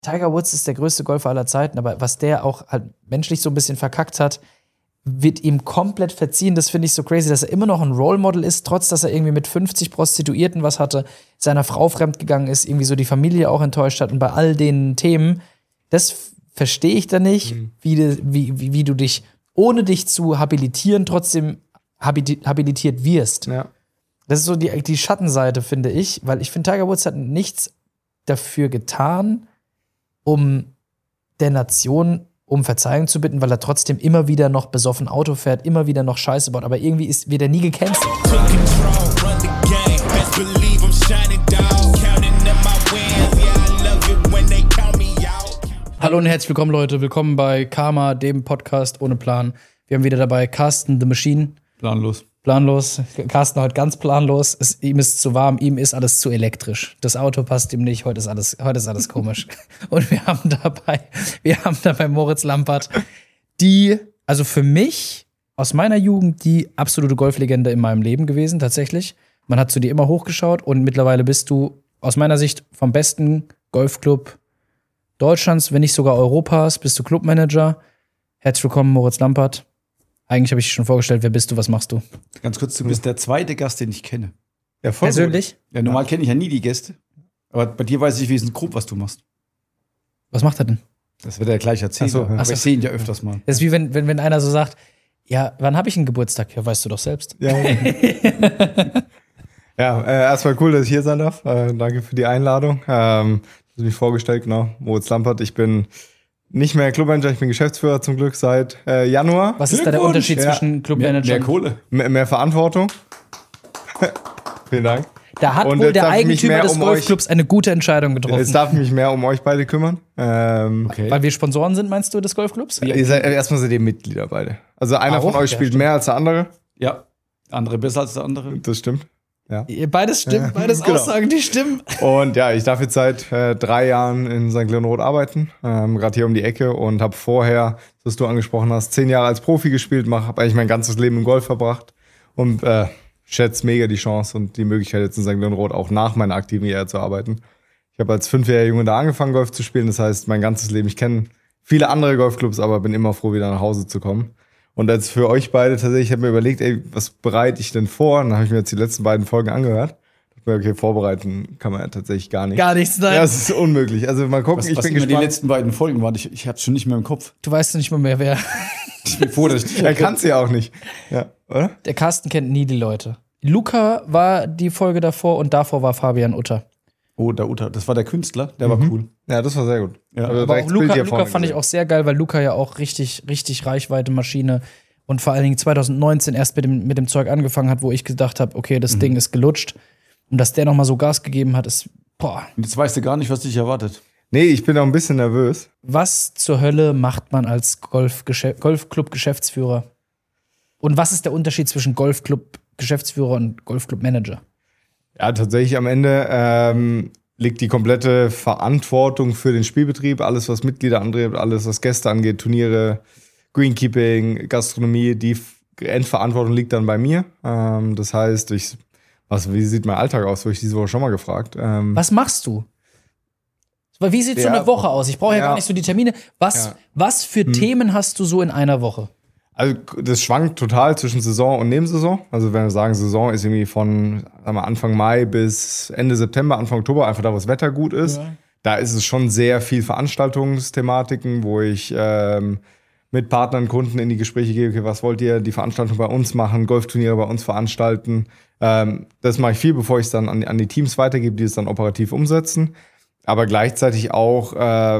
Tiger Woods ist der größte Golfer aller Zeiten, aber was der auch halt menschlich so ein bisschen verkackt hat, wird ihm komplett verziehen. Das finde ich so crazy, dass er immer noch ein Role Model ist, trotz dass er irgendwie mit 50 Prostituierten was hatte, seiner Frau fremdgegangen ist, irgendwie so die Familie auch enttäuscht hat und bei all den Themen, das verstehe ich da nicht, wie du dich, ohne dich zu habilitieren, trotzdem habilitiert wirst. Ja. Das ist so die Schattenseite, finde ich, weil ich finde, Tiger Woods hat nichts dafür getan, um der Nation um Verzeihung zu bitten, weil er trotzdem immer wieder noch besoffen Auto fährt, immer wieder noch Scheiße baut, aber irgendwie wird er nie gecancelt. Hallo und herzlich willkommen, Leute. Willkommen bei Karma, dem Podcast ohne Plan. Wir haben wieder dabei Carsten the Machine. Planlos. Carsten heute ganz planlos. Ihm ist zu warm, ihm ist alles zu elektrisch. Das Auto passt ihm nicht, heute ist alles komisch. Und wir haben dabei Moritz Lampert, also für mich, aus meiner Jugend, die absolute Golflegende in meinem Leben gewesen, tatsächlich. Man hat zu dir immer hochgeschaut und mittlerweile bist du aus meiner Sicht vom besten Golfclub Deutschlands, wenn nicht sogar Europas, bist du Clubmanager. Herzlich willkommen, Moritz Lampert. Eigentlich habe ich dich schon vorgestellt, wer bist du, was machst du? Ganz kurz, du bist der zweite Gast, den ich kenne. Ja, voll persönlich? Gut. Ja, normal kenne ich ja nie die Gäste. Aber bei dir weiß ich wenigstens grob, was du machst. Was macht er denn? Das wird er gleich erzählen. Ach so, ja. Aber ich sehe ihn ja öfters mal. Das ist wie wenn einer so sagt, ja, wann habe ich einen Geburtstag? Ja, weißt du doch selbst. Ja, erstmal cool, dass ich hier sein darf. Danke für die Einladung. Ich habe mich vorgestellt, genau, Moritz Lampert. Ich bin nicht mehr Clubmanager, ich bin Geschäftsführer zum Glück seit Januar. Was ist da der Unterschied zwischen Clubmanager Mehr Kohle. Mehr Verantwortung. Vielen Dank. Da hat Und wohl jetzt der darf ich mich Eigentümer mehr des um Golfclubs eine gute Entscheidung getroffen. Jetzt darf ich mich mehr um euch beide kümmern. Okay. Weil wir Sponsoren sind, meinst du, des Golfclubs? Ihr seid erstmal seid ihr Mitglieder beide. Also einer Auch? von euch Ja, spielt stimmt. mehr als der andere. Ja, der andere besser als der andere. Das stimmt. Ja. Beides stimmt, beides Genau. Aussagen, die stimmen. Und ja, ich darf jetzt seit 3 Jahren in St. Leonrod arbeiten, gerade hier um die Ecke und habe vorher, was du angesprochen hast, 10 Jahre als Profi gespielt, habe eigentlich mein ganzes Leben im Golf verbracht und schätze mega die Chance und die Möglichkeit jetzt in St. Leonrod auch nach meiner aktiven Karriere zu arbeiten. Ich habe als 5-jähriger Junge da angefangen, Golf zu spielen, das heißt, mein ganzes Leben, ich kenne viele andere Golfclubs, aber bin immer froh, wieder nach Hause zu kommen. Und als für euch beide tatsächlich, ich habe mir überlegt, was bereite ich denn vor? Und dann habe ich mir jetzt die letzten beiden Folgen angehört. Okay, vorbereiten kann man ja tatsächlich gar nicht. Gar nichts, nein. Ja, es ist unmöglich. Also mal gucken, Was ich bin immer die gespannt. letzten beiden Folgen waren, ich hab's schon nicht mehr im Kopf. Du weißt nicht mal mehr, wer. Ich bin froh, dass ich dich Er kann es ja auch nicht. Ja, oder? Der Carsten kennt nie die Leute. Luca war die Folge davor und davor war Fabian Utter. Oh, der Uta, das war der Künstler, der war cool. Ja, das war sehr gut. Ja. Also Aber direkt auch das Bild Luca hier vorne fand ich gesehen. auch sehr geil, weil Luca ja auch richtig Reichweite, Maschine und vor allen Dingen 2019 erst mit dem Zeug angefangen hat, wo ich gedacht habe, okay, das Ding ist gelutscht. Und dass der nochmal so Gas gegeben hat, ist, boah. Und jetzt weißt du gar nicht, was dich erwartet. Nee, ich bin auch ein bisschen nervös. Was zur Hölle macht man als Golfclub-Geschäftsführer? Und was ist der Unterschied zwischen Golfclub-Geschäftsführer und Golfclub-Manager? Ja, tatsächlich am Ende liegt die komplette Verantwortung für den Spielbetrieb, alles was Mitglieder angeht, alles was Gäste angeht, Turniere, Greenkeeping, Gastronomie, die Endverantwortung liegt dann bei mir. Das heißt, wie sieht mein Alltag aus? Wurde ich diese Woche schon mal gefragt. Was machst du? Wie sieht so Ja. eine Woche aus? Ich brauche ja Ja. gar nicht so die Termine. Was für Themen hast du so in einer Woche? Also das schwankt total zwischen Saison und Nebensaison. Also wenn wir sagen, Saison ist irgendwie von Anfang Mai bis Ende September, Anfang Oktober, einfach da, wo das Wetter gut ist. Ja. Da ist es schon sehr viel Veranstaltungsthematiken, wo ich mit Partnern, Kunden in die Gespräche gehe, okay, was wollt ihr die Veranstaltung bei uns machen, Golfturniere bei uns veranstalten. Das mache ich viel, bevor ich es dann an die Teams weitergebe, die es dann operativ umsetzen. Aber gleichzeitig auch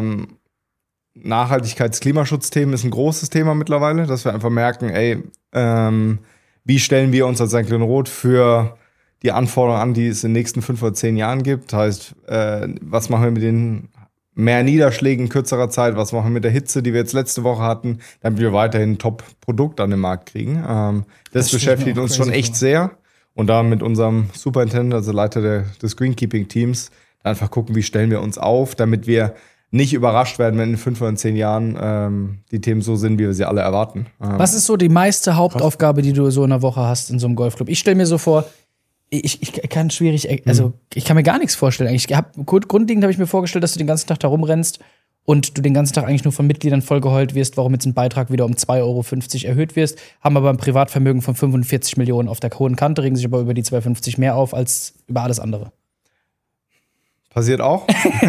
Nachhaltigkeits-Klimaschutzthemen ist ein großes Thema mittlerweile, dass wir einfach merken, wie stellen wir uns als St. Leonrod für die Anforderungen an, die es in den nächsten 5 oder 10 Jahren gibt. Heißt, was machen wir mit den mehr Niederschlägen in kürzerer Zeit, was machen wir mit der Hitze, die wir jetzt letzte Woche hatten, damit wir weiterhin ein Top-Produkt an den Markt kriegen. Das beschäftigt uns schon echt sehr. Und da mit unserem Superintendent, also Leiter des Greenkeeping-Teams, einfach gucken, wie stellen wir uns auf, damit wir nicht überrascht werden, wenn in 5 oder 10 Jahren die Themen so sind, wie wir sie alle erwarten. Was ist so die meiste Hauptaufgabe, die du so in einer Woche hast in so einem Golfclub? Ich stelle mir so vor, Ich kann schwierig, also ich kann mir gar nichts vorstellen. Eigentlich grundlegend habe ich mir vorgestellt, dass du den ganzen Tag da rumrennst und du den ganzen Tag eigentlich nur von Mitgliedern vollgeheult wirst, warum jetzt ein Beitrag wieder um 2,50 € erhöht wirst, haben aber ein Privatvermögen von 45 Millionen auf der hohen Kante, regen sich aber über die 2,50 mehr auf als über alles andere. Passiert auch.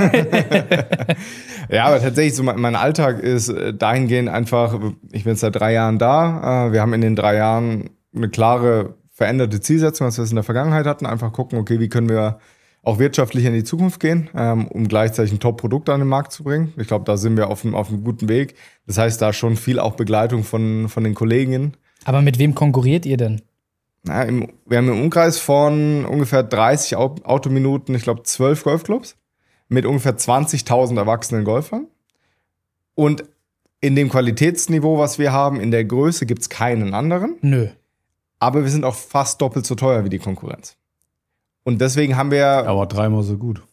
Ja, aber tatsächlich, so mein Alltag ist dahingehend einfach, ich bin jetzt seit 3 Jahren da. Wir haben in den 3 Jahren eine klare, veränderte Zielsetzung, als wir es in der Vergangenheit hatten. Einfach gucken, okay, wie können wir auch wirtschaftlich in die Zukunft gehen, um gleichzeitig ein Top-Produkt an den Markt zu bringen. Ich glaube, da sind wir auf einem guten Weg. Das heißt, da schon viel auch Begleitung von den Kolleginnen. Aber mit wem konkurriert ihr denn? Ja, wir haben im Umkreis von ungefähr 30 Autominuten, ich glaube 12 Golfclubs mit ungefähr 20.000 erwachsenen Golfern. Und in dem Qualitätsniveau, was wir haben, in der Größe, gibt es keinen anderen. Nö. Aber wir sind auch fast doppelt so teuer wie die Konkurrenz. Und deswegen haben wir... Aber 3-mal so gut.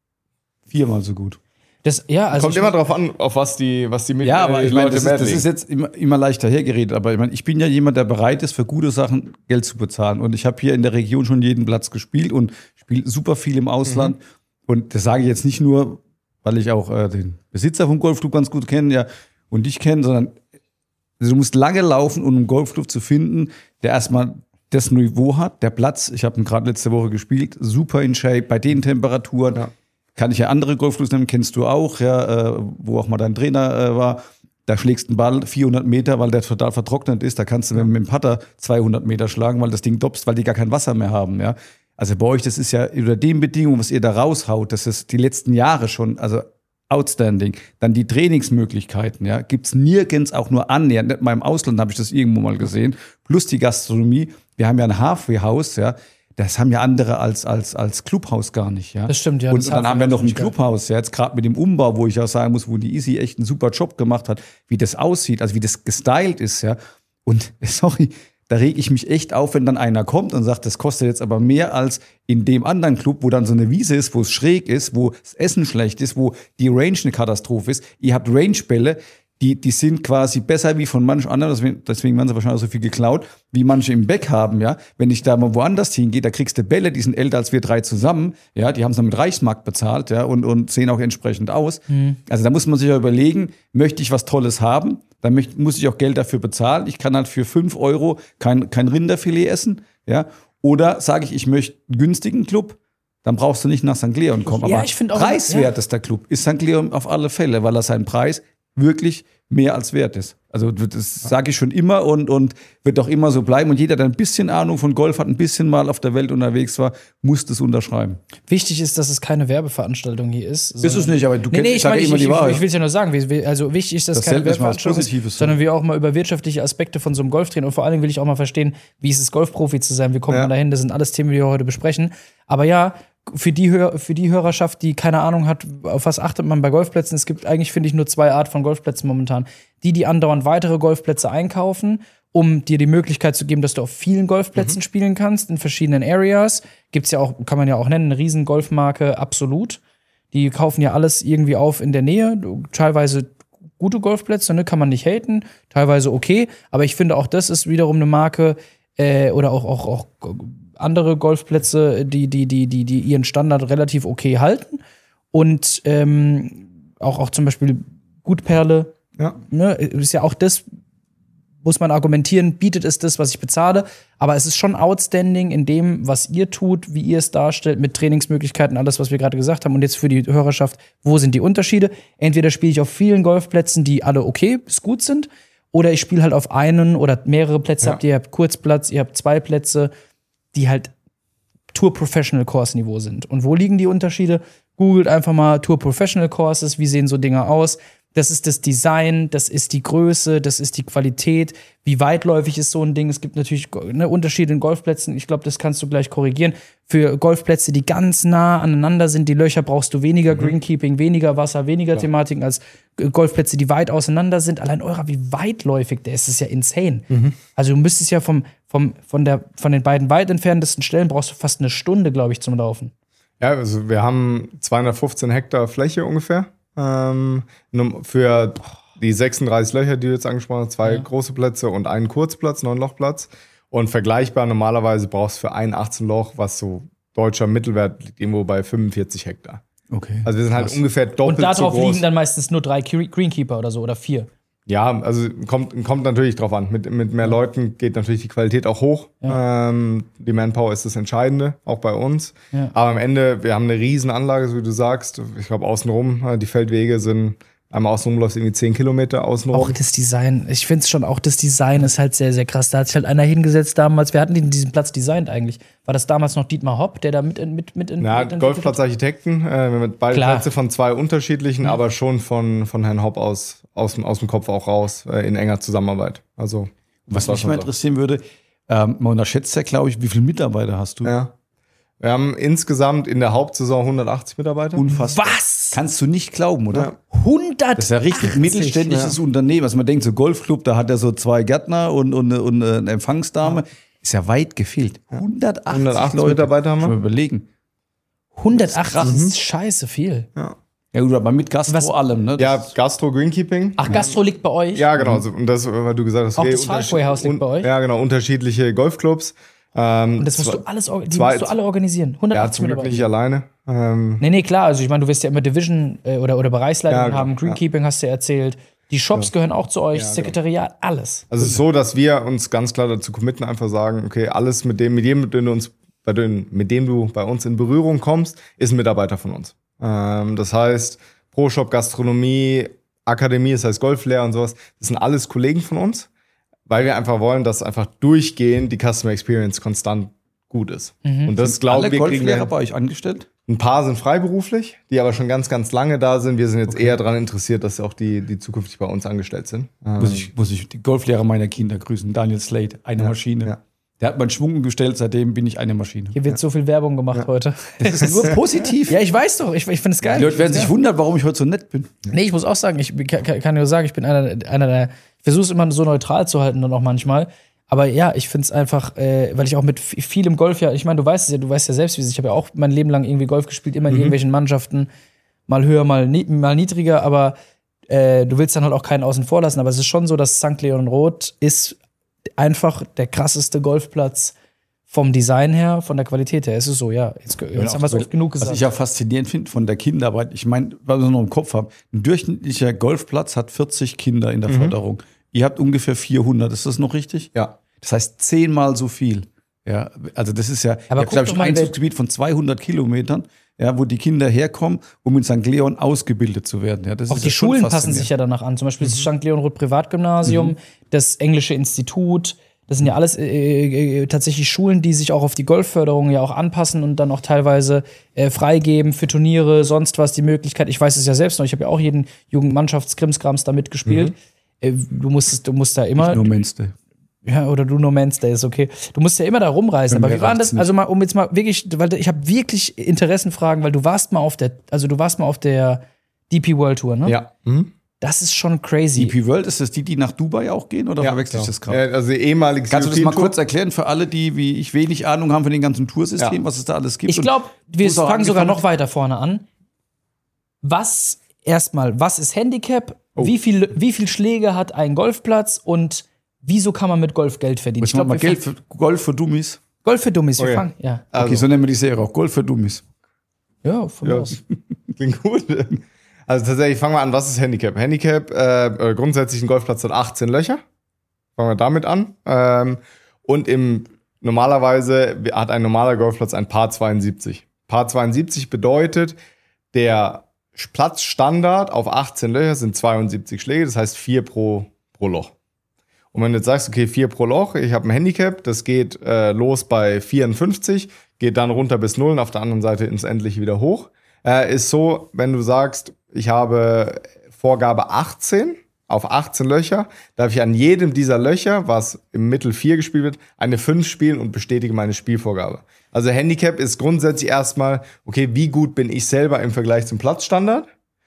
4-mal so gut. Kommt immer drauf an, auf was die Ja, aber ich meine, das ist jetzt immer leichter hergeredet. Aber ich bin ja jemand, der bereit ist, für gute Sachen Geld zu bezahlen. Und ich habe hier in der Region schon jeden Platz gespielt und spiele super viel im Ausland. Und das sage ich jetzt nicht nur, weil ich auch den Besitzer vom Golfclub ganz gut kenne, ja, und dich kenne, sondern du musst lange laufen, um einen Golfclub zu finden, der erstmal das Niveau hat, der Platz. Ich habe ihn gerade letzte Woche gespielt, super in Shape, bei den Temperaturen. Ja. Kann ich ja andere Golfclubs nehmen, kennst du auch, ja, wo auch mal dein Trainer war. Da schlägst du einen Ball 400 Meter, weil der total vertrocknet ist. Da kannst du mit dem Putter 200 Meter schlagen, weil das Ding dopst, weil die gar kein Wasser mehr haben. Ja. Also bei euch, das ist ja unter den Bedingungen, was ihr da raushaut, das ist die letzten Jahre schon, also outstanding. Dann die Trainingsmöglichkeiten, ja, gibt's nirgends auch nur annähernd. Nicht mal im Ausland habe ich das irgendwo mal gesehen. Plus die Gastronomie. Wir haben ja ein Halfway-Haus, ja. Das haben ja andere als Clubhaus gar nicht, ja. Das stimmt, ja. Und dann haben wir noch ein Clubhaus, ja, jetzt gerade mit dem Umbau, wo ich auch sagen muss, wo die Easy echt einen super Job gemacht hat, wie das aussieht, also wie das gestylt ist, ja. Und sorry, da reg ich mich echt auf, wenn dann einer kommt und sagt, das kostet jetzt aber mehr als in dem anderen Club, wo dann so eine Wiese ist, wo es schräg ist, wo das Essen schlecht ist, wo die Range eine Katastrophe ist. Ihr habt Range-Bälle, die sind quasi besser wie von manchen anderen, deswegen werden sie wahrscheinlich so viel geklaut, wie manche im Back haben, ja. Wenn ich da mal woanders hingehe, da kriegst du Bälle, die sind älter als wir 3 zusammen, ja, die haben es dann mit Reichsmark bezahlt, ja, und sehen auch entsprechend aus. Also da muss man sich ja überlegen, möchte ich was Tolles haben, dann muss ich auch Geld dafür bezahlen. Ich kann halt für 5 € kein Rinderfilet essen, ja. Oder sage ich möchte einen günstigen Club, dann brauchst du nicht nach St. Leon kommen. Ja, aber ich finde auch, preiswertester Club ist St. Leon auf alle Fälle, weil er seinen Preis wirklich mehr als wert ist. Also das sage ich schon immer und wird auch immer so bleiben. Und jeder, der ein bisschen Ahnung von Golf hat, ein bisschen mal auf der Welt unterwegs war, muss das unterschreiben. Wichtig ist, dass es keine Werbeveranstaltung hier ist. Ist es nicht, aber du kennst ich immer die Wahrheit. Ich will es ja nur sagen. Also wichtig ist, dass es keine Werbeveranstaltung ist, sondern wir auch mal über wirtschaftliche Aspekte von so einem Golf reden. Und vor allen Dingen will ich auch mal verstehen, wie ist es, Golfprofi zu sein. Wie kommt man dahin? Das sind alles Themen, die wir heute besprechen. Aber ja, für die Hörerschaft, die keine Ahnung hat, auf was achtet man bei Golfplätzen. Es gibt eigentlich, finde ich, nur 2 Arten von Golfplätzen momentan. Die andauernd weitere Golfplätze einkaufen, um dir die Möglichkeit zu geben, dass du auf vielen Golfplätzen spielen kannst, in verschiedenen Areas. Gibt's ja auch, kann man ja auch nennen, eine riesen Golfmarke Absolut. Die kaufen ja alles irgendwie auf in der Nähe. Teilweise gute Golfplätze, ne, kann man nicht haten. Teilweise okay. Aber ich finde auch, das ist wiederum eine Marke, oder auch andere Golfplätze, die ihren Standard relativ okay halten. Und auch zum Beispiel Gutperle, ne, ist ja auch das, muss man argumentieren, bietet es das, was ich bezahle. Aber es ist schon outstanding in dem, was ihr tut, wie ihr es darstellt, mit Trainingsmöglichkeiten, alles, was wir gerade gesagt haben. Und jetzt für die Hörerschaft, wo sind die Unterschiede? Entweder spiele ich auf vielen Golfplätzen, die alle okay bis gut sind, oder ich spiele halt auf einen oder mehrere Plätze habt. Ihr habt Kurzplatz, ihr habt 2 Plätze, die halt Tour Professional Course Niveau sind. Und wo liegen die Unterschiede? Googelt einfach mal Tour Professional Courses, wie sehen so Dinge aus? Das ist das Design, das ist die Größe, das ist die Qualität. Wie weitläufig ist so ein Ding? Es gibt natürlich Unterschiede in Golfplätzen. Ich glaube, das kannst du gleich korrigieren. Für Golfplätze, die ganz nah aneinander sind, die Löcher brauchst du weniger Greenkeeping, weniger Wasser, weniger Thematiken als Golfplätze, die weit auseinander sind. Allein wie weitläufig der ist, ist ja insane. Also du müsstest ja von den beiden weit entferntesten Stellen brauchst du fast eine Stunde, glaube ich, zum Laufen. Ja, also wir haben 215 Hektar Fläche ungefähr. Für die 36 Löcher, die du jetzt angesprochen hast, 2 große Plätze und einen Kurzplatz, 9-Lochplatz. Und vergleichbar, normalerweise brauchst du für ein 18-Loch, was so deutscher Mittelwert liegt, irgendwo bei 45 Hektar. Okay. Also wir sind halt ungefähr doppelt so groß. Und darauf liegen dann meistens nur 3 Greenkeeper oder so oder 4. Ja, also kommt natürlich drauf an. Mit mehr Leuten geht natürlich die Qualität auch hoch. Ja. Die Manpower ist das Entscheidende, auch bei uns. Ja. Aber am Ende, wir haben eine riesen Anlage, so wie du sagst. Ich glaube, außenrum, die Feldwege sind, einmal außenrum läuft irgendwie 10 Kilometer außenrum. Auch das Design, ich finde es schon, auch das Design ist halt sehr, sehr krass. Da hat sich halt einer hingesetzt damals, wir hatten diesen Platz designt eigentlich. War das damals noch Dietmar Hopp, der da mit in Golfplatzarchitekten, mit beide Plätze von 2 unterschiedlichen, aber schon von Herrn Hopp aus dem Kopf auch raus, in enger Zusammenarbeit. Also, was mich mal interessieren würde, man unterschätzt ja, glaube ich, wie viele Mitarbeiter hast du? Ja. Wir haben insgesamt in der Hauptsaison 180 Mitarbeiter. Unfassbar. Was? Kannst du nicht glauben, oder? Ja. 180? Das ist ja richtig mittelständisches Unternehmen. Also man denkt, so Golfclub, da hat er so 2 Gärtner und eine Empfangsdame. Ja. Ist ja weit gefehlt. 180 Leute. Mitarbeiter haben wir. Mal überlegen. 180 ist scheiße viel. Ja. Ja gut, aber mit Gastro allem, ne? Ja, Gastro, Greenkeeping. Ach, Gastro liegt bei euch? Ja, genau. Und das, weil du gesagt hast, auch das Halfway-Haus liegt bei euch? Ja, genau. Unterschiedliche Golfclubs. Und das musst du musst du alle organisieren. 180 zum Glück nicht alleine. Nee, klar. Also ich meine, du wirst ja immer Division oder Bereichsleitung haben. Greenkeeping hast du ja erzählt. Die Shops gehören auch zu euch, Sekretariat, alles. Also es ist so, dass wir uns ganz klar dazu committen, einfach sagen, okay, alles mit dem du bei uns in Berührung kommst, ist ein Mitarbeiter von uns. Das heißt, Pro Shop, Gastronomie, Akademie, das heißt Golflehrer und sowas, das sind alles Kollegen von uns. Weil wir einfach wollen, dass einfach durchgehend die Customer Experience konstant gut ist. Und das glauben wir, kriegen wir bei euch angestellt? Ein paar sind freiberuflich, die aber schon ganz, ganz lange da sind. Wir sind jetzt eher daran interessiert, dass auch die zukünftig bei uns angestellt sind. Muss ich die Golflehrer meiner Kinder grüßen. Daniel Slade, eine Maschine. Ja. Der hat meinen Schwung gestellt, seitdem bin ich eine Maschine. Hier wird so viel Werbung gemacht heute. Das ist nur positiv. Ja, ich weiß doch. Ich finde es geil. Die Leute werden sich wundern, warum ich heute so nett bin. Nee, ich muss auch sagen, ich kann nur sagen, ich bin einer der. Ich versuche es immer so neutral zu halten dann auch manchmal. Aber ja, ich finde es einfach, weil ich auch mit vielem Golf ich meine, du weißt ja selbst, wie es ist. Ich habe ja auch mein Leben lang irgendwie Golf gespielt, immer in irgendwelchen Mannschaften. Mal höher, mal niedriger, aber du willst dann halt auch keinen außen vor lassen. Aber es ist schon so, dass St. Leon Roth ist einfach der krasseste Golfplatz vom Design her, von der Qualität her. Es ist so, ja. Jetzt haben wir es oft genug gesagt. Was ich ja faszinierend finde von der Kinderarbeit, ich meine, was ich noch im Kopf habe, ein durchschnittlicher Golfplatz hat 40 Kinder in der Förderung. Ihr habt ungefähr 400, ist das noch richtig? Ja. Das heißt 10-mal so viel. Ja, also das ist ja, aber glaube ich, ein Einzugsgebiet von 200 Kilometern, ja, wo die Kinder herkommen, um in St. Leon ausgebildet zu werden. Ja, das auch ist die Schulen passen sich ja danach an. Zum Beispiel das St. Leon Roth Privatgymnasium, das Englische Institut. Das sind ja alles tatsächlich Schulen, die sich auch auf die Golfförderung ja auch anpassen und dann auch teilweise freigeben für Turniere, sonst was, die Möglichkeit. Ich weiß es ja selbst noch, ich habe ja auch jeden Jugendmannschaftskrimskrams da mitgespielt. Du musst da immer. Ich nur Mainstay. Ja, oder du nur Mainstay ist okay. Du musst ja immer da rumreisen. Aber wie war das? Also mal, um jetzt mal wirklich, weil ich habe wirklich Interessenfragen, weil du warst mal auf der DP World Tour, ne? Ja. Das ist schon crazy. DP World, ist das die nach Dubai auch gehen oder verwechsel ich das gerade? Also ehemaliges Kannst du das mal kurz erklären für alle, die wie ich wenig Ahnung haben von den ganzen Toursystemen, was es da alles gibt? Ich glaube, wir fangen sogar noch weiter vorne an. Was ist Handicap? Oh. Wie viel Schläge hat ein Golfplatz und wieso kann man mit Golf Geld verdienen? Ich glaube, Golf für Dummies. Golf für Dummies, wir fangen, ja. Also. Okay, so nennen wir die Serie auch. Golf für Dummies. Ja, von aus. Klingt gut. Also tatsächlich, fangen wir an, was ist Handicap? Handicap, grundsätzlich ein Golfplatz hat 18 Löcher. Fangen wir damit an. Und normalerweise hat ein normaler Golfplatz ein Par 72. Par 72 bedeutet, der Platzstandard auf 18 Löcher sind 72 Schläge, das heißt 4 pro Loch. Und wenn du jetzt sagst, okay, 4 pro Loch, ich habe ein Handicap, das geht los bei 54, geht dann runter bis 0 und auf der anderen Seite ins Endliche wieder hoch. Ist so, wenn du sagst, ich habe Vorgabe 18, auf 18 Löcher, darf ich an jedem dieser Löcher, was im Mittel 4 gespielt wird, eine 5 spielen und bestätige meine Spielvorgabe. Also Handicap ist grundsätzlich erstmal, okay, wie gut bin ich selber im Vergleich zum Platzstandard?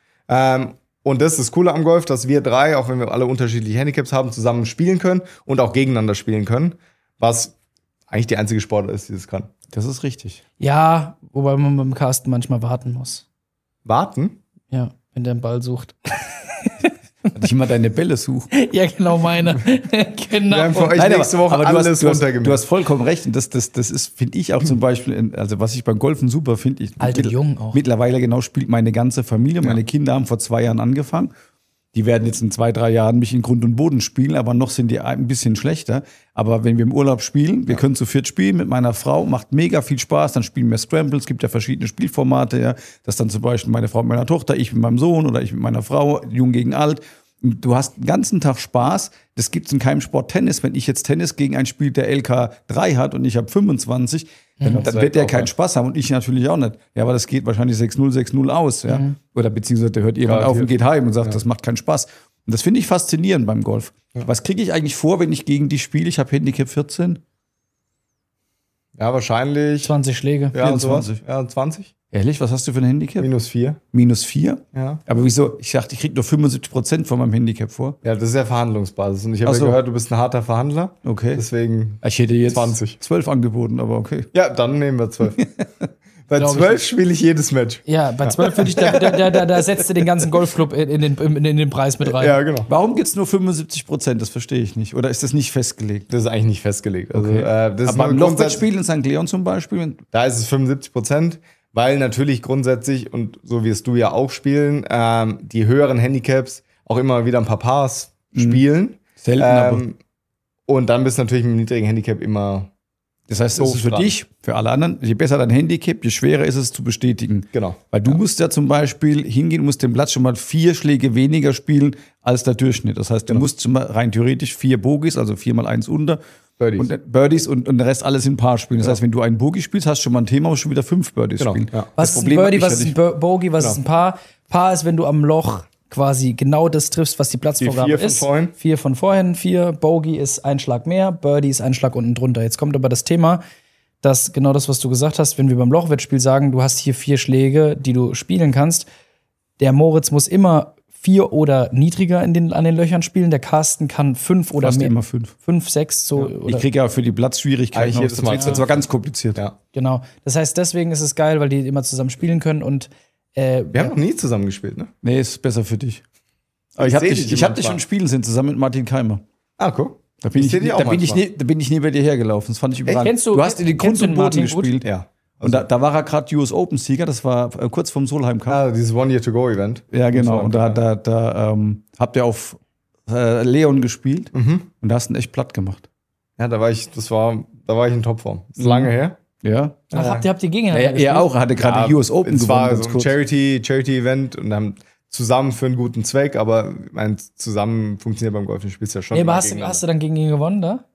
Und das ist das Coole am Golf, dass wir drei, auch wenn wir alle unterschiedliche Handicaps haben, zusammen spielen können und auch gegeneinander spielen können, was eigentlich die einzige Sportart ist, die das kann. Das ist richtig. Ja, wobei man beim Casten manchmal warten muss. Warten? Ja, wenn der einen Ball sucht. Ich immer deine Bälle suche. Ja, genau meine. Genau. Wir haben für euch nächste Woche alles runtergemischt. Du hast vollkommen recht. Und das ist, finde ich auch zum Beispiel, also was ich beim Golfen super finde. Alte Jungen auch. Mittlerweile genau spielt meine ganze Familie. Meine Kinder haben vor 2 Jahren angefangen. Die werden jetzt in 2, 3 Jahren mich in Grund und Boden spielen, aber noch sind die ein bisschen schlechter. Aber wenn wir im Urlaub spielen, wir können zu 4 spielen mit meiner Frau, macht mega viel Spaß, dann spielen wir Scramble, es gibt ja verschiedene Spielformate, ja. Das dann zum Beispiel meine Frau mit meiner Tochter, ich mit meinem Sohn oder ich mit meiner Frau, jung gegen alt. Du hast den ganzen Tag Spaß. Das gibt's in keinem Sport Tennis. Wenn ich jetzt Tennis gegen einen spiele, der LK3 hat und ich habe 25, dann wird der keinen Spaß haben und ich natürlich auch nicht. Ja, aber das geht wahrscheinlich 6-0, 6-0 aus. Ja? Oder beziehungsweise der hört irgendwann auf und geht heim und sagt, das macht keinen Spaß. Und das finde ich faszinierend beim Golf. Ja. Was kriege ich eigentlich vor, wenn ich gegen die spiele? Ich habe Handicap 14. Ja, wahrscheinlich. 20 Schläge. Ja, 24. Ja, 20. Ehrlich, was hast du für ein Handicap? -4. -4? Ja. Aber wieso? Ich dachte, ich krieg nur 75% von meinem Handicap vor. Ja, das ist ja Verhandlungsbasis. Und ich habe ja gehört, du bist ein harter Verhandler. Okay. Deswegen ich hätte jetzt 20. 12 angeboten, aber okay. Ja, dann nehmen wir 12. Bei 12 spiele ich jedes Match. Ja, bei 12 würde ich, da setzt du den ganzen Golfclub in den Preis mit rein. Ja, genau. Warum gibt's nur 75%? Das verstehe ich nicht. Oder ist das nicht festgelegt? Das ist eigentlich nicht festgelegt. Also, okay. Das aber beim Lochwettspiel in St. Leon zum Beispiel? Da ist es 75%. Weil natürlich grundsätzlich, und so wirst du ja auch spielen, die höheren Handicaps auch immer wieder ein paar Pars spielen. Selten, aber. Und dann bist du natürlich mit einem niedrigen Handicap immer. Das heißt, es ist für dich, für alle anderen, je besser dein Handicap, je schwerer ist es zu bestätigen. Genau. Weil du musst ja zum Beispiel hingehen, musst den Platz schon mal 4 Schläge weniger spielen als der Durchschnitt. Das heißt, du musst schon mal rein theoretisch 4 Bogies, also 4 mal 1 unter. Birdies und der Rest alles in Paar spielen. Das heißt, wenn du einen Bogey spielst, hast du schon mal ein Thema, musst du schon wieder 5 Birdies spielen. Ja. Was ist ein Birdie, was ist ein Bogey, was ist ein Paar? Paar ist, wenn du am Loch quasi genau das triffst, was die Platzvorgabe ist. 4 von vorhin, 4. Bogey ist ein Schlag mehr, Birdie ist ein Schlag unten drunter. Jetzt kommt aber das Thema, dass genau das, was du gesagt hast, wenn wir beim Lochwettspiel sagen, du hast hier 4 Schläge, die du spielen kannst, der Moritz muss immer 4 oder niedriger an den Löchern spielen. Der Carsten kann 5 oder fast mehr. Immer 5. 5, 6. So, ja. Ich kriege ja für die Platzschwierigkeiten jedes Mal. Das war ganz kompliziert. Ja. Genau. Das heißt, deswegen ist es geil, weil die immer zusammen spielen können. Und wir haben noch nie zusammen gespielt, ne? Nee, ist besser für dich. Aber ich hab dich schon spielen sehen, zusammen mit Martin Keimer. Ah, cool. Da bin ich nie bei dir hergelaufen. Das fand ich überragend. Du hast in den Grund und Boden gespielt. Ja. Also und da war er gerade US Open-Sieger, das war kurz vorm Solheim Cup. Ah, dieses One-Year-to-Go-Event. Ja, genau. Und da habt ihr auf Leon gespielt und da hast du ihn echt platt gemacht. Ja, da war ich in Topform. Das ist lange her. Ja. Ach, habt ihr gegeneinander gespielt? Er auch, er hatte gerade US Open gewonnen. Es war so ein Charity-Event und haben zusammen für einen guten Zweck, aber zusammen funktioniert beim Golf, du spielst ja schon. Nee, aber hast du dann gegen ihn gewonnen da?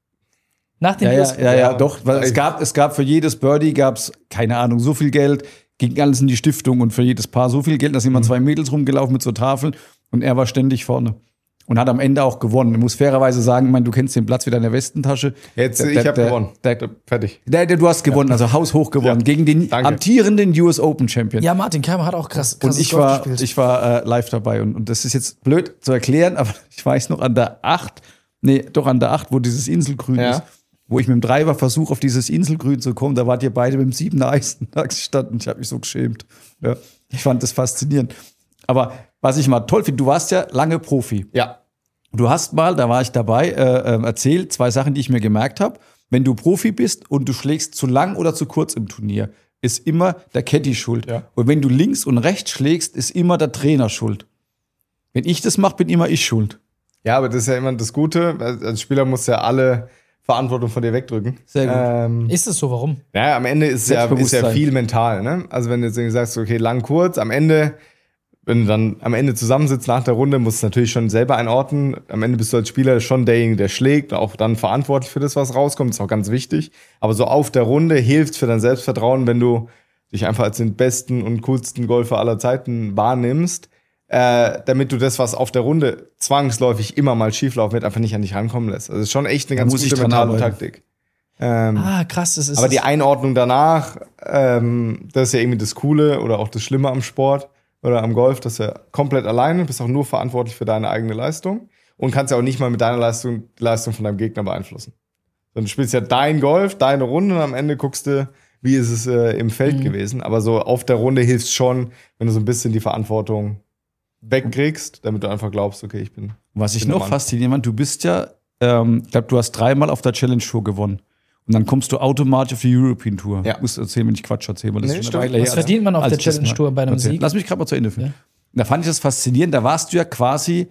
Nach dem ja, doch. Weil es gab für jedes Birdie gab's, keine Ahnung, so viel Geld, ging alles in die Stiftung und für jedes Paar so viel Geld, da sind immer 2 Mädels rumgelaufen mit so Tafeln und er war ständig vorne. Und hat am Ende auch gewonnen. Ich muss fairerweise sagen, ich meine, du kennst den Platz wieder in der Westentasche. Ich habe gewonnen. Fertig. Du hast gewonnen, also haushoch gewonnen. Gegen den amtierenden US Open Champion. Ja, Martin Keimer hat auch krass und ich war live dabei. Und das ist jetzt blöd zu erklären, aber ich weiß noch an der 8, wo dieses Inselgrün ist, wo ich mit dem Driver versuche, auf dieses Inselgrün zu kommen. Da wart ihr beide mit dem 7er Eisen da gestanden. Ich habe mich so geschämt. Ja, ich fand das faszinierend. Aber was ich mal toll finde, du warst ja lange Profi. Ja. Du hast mal, da war ich dabei, erzählt 2 Sachen, die ich mir gemerkt habe. Wenn du Profi bist und du schlägst zu lang oder zu kurz im Turnier, ist immer der Caddy schuld. Ja. Und wenn du links und rechts schlägst, ist immer der Trainer schuld. Wenn ich das mache, bin immer ich schuld. Ja, aber das ist ja immer das Gute. Als Spieler musst du ja alle Verantwortung von dir wegdrücken. Sehr gut. Ist es so, warum? Ja, am Ende ist ja viel mental. Ne? Also wenn du jetzt sagst, okay, lang, kurz, am Ende, wenn du dann am Ende zusammensitzt nach der Runde, musst du natürlich schon selber einordnen. Am Ende bist du als Spieler schon derjenige, der schlägt, auch dann verantwortlich für das, was rauskommt. Das ist auch ganz wichtig. Aber so auf der Runde hilft für dein Selbstvertrauen, wenn du dich einfach als den besten und coolsten Golfer aller Zeiten wahrnimmst, damit du das, was auf der Runde zwangsläufig immer mal schieflaufen wird, einfach nicht an dich rankommen lässt. Also das ist schon echt eine ganz gute mentale Taktik. Krass, das ist aber die Einordnung danach, das ist ja irgendwie das Coole oder auch das Schlimme am Sport oder am Golf, dass du ja komplett alleine bist, auch nur verantwortlich für deine eigene Leistung und kannst ja auch nicht mal mit deiner Leistung die Leistung von deinem Gegner beeinflussen. Sondern du spielst ja dein Golf, deine Runde und am Ende guckst du, wie ist es im Feld gewesen. Aber so auf der Runde hilft schon, wenn du so ein bisschen die Verantwortung wegkriegst, damit du einfach glaubst, okay, ich bin. Was ich noch faszinierend fand, du bist ja, ich glaube, du hast 3-mal auf der Challenge Tour gewonnen. Und dann kommst du automatisch auf die European Tour. Ja. Musst erzählen, wenn ich Quatsch erzähle. Das ist schon eine Weile her. Was verdient man auf der Challenge Tour bei einem Sieg? Lass mich gerade mal zu Ende führen. Ja. Da fand ich das faszinierend. Da warst du ja quasi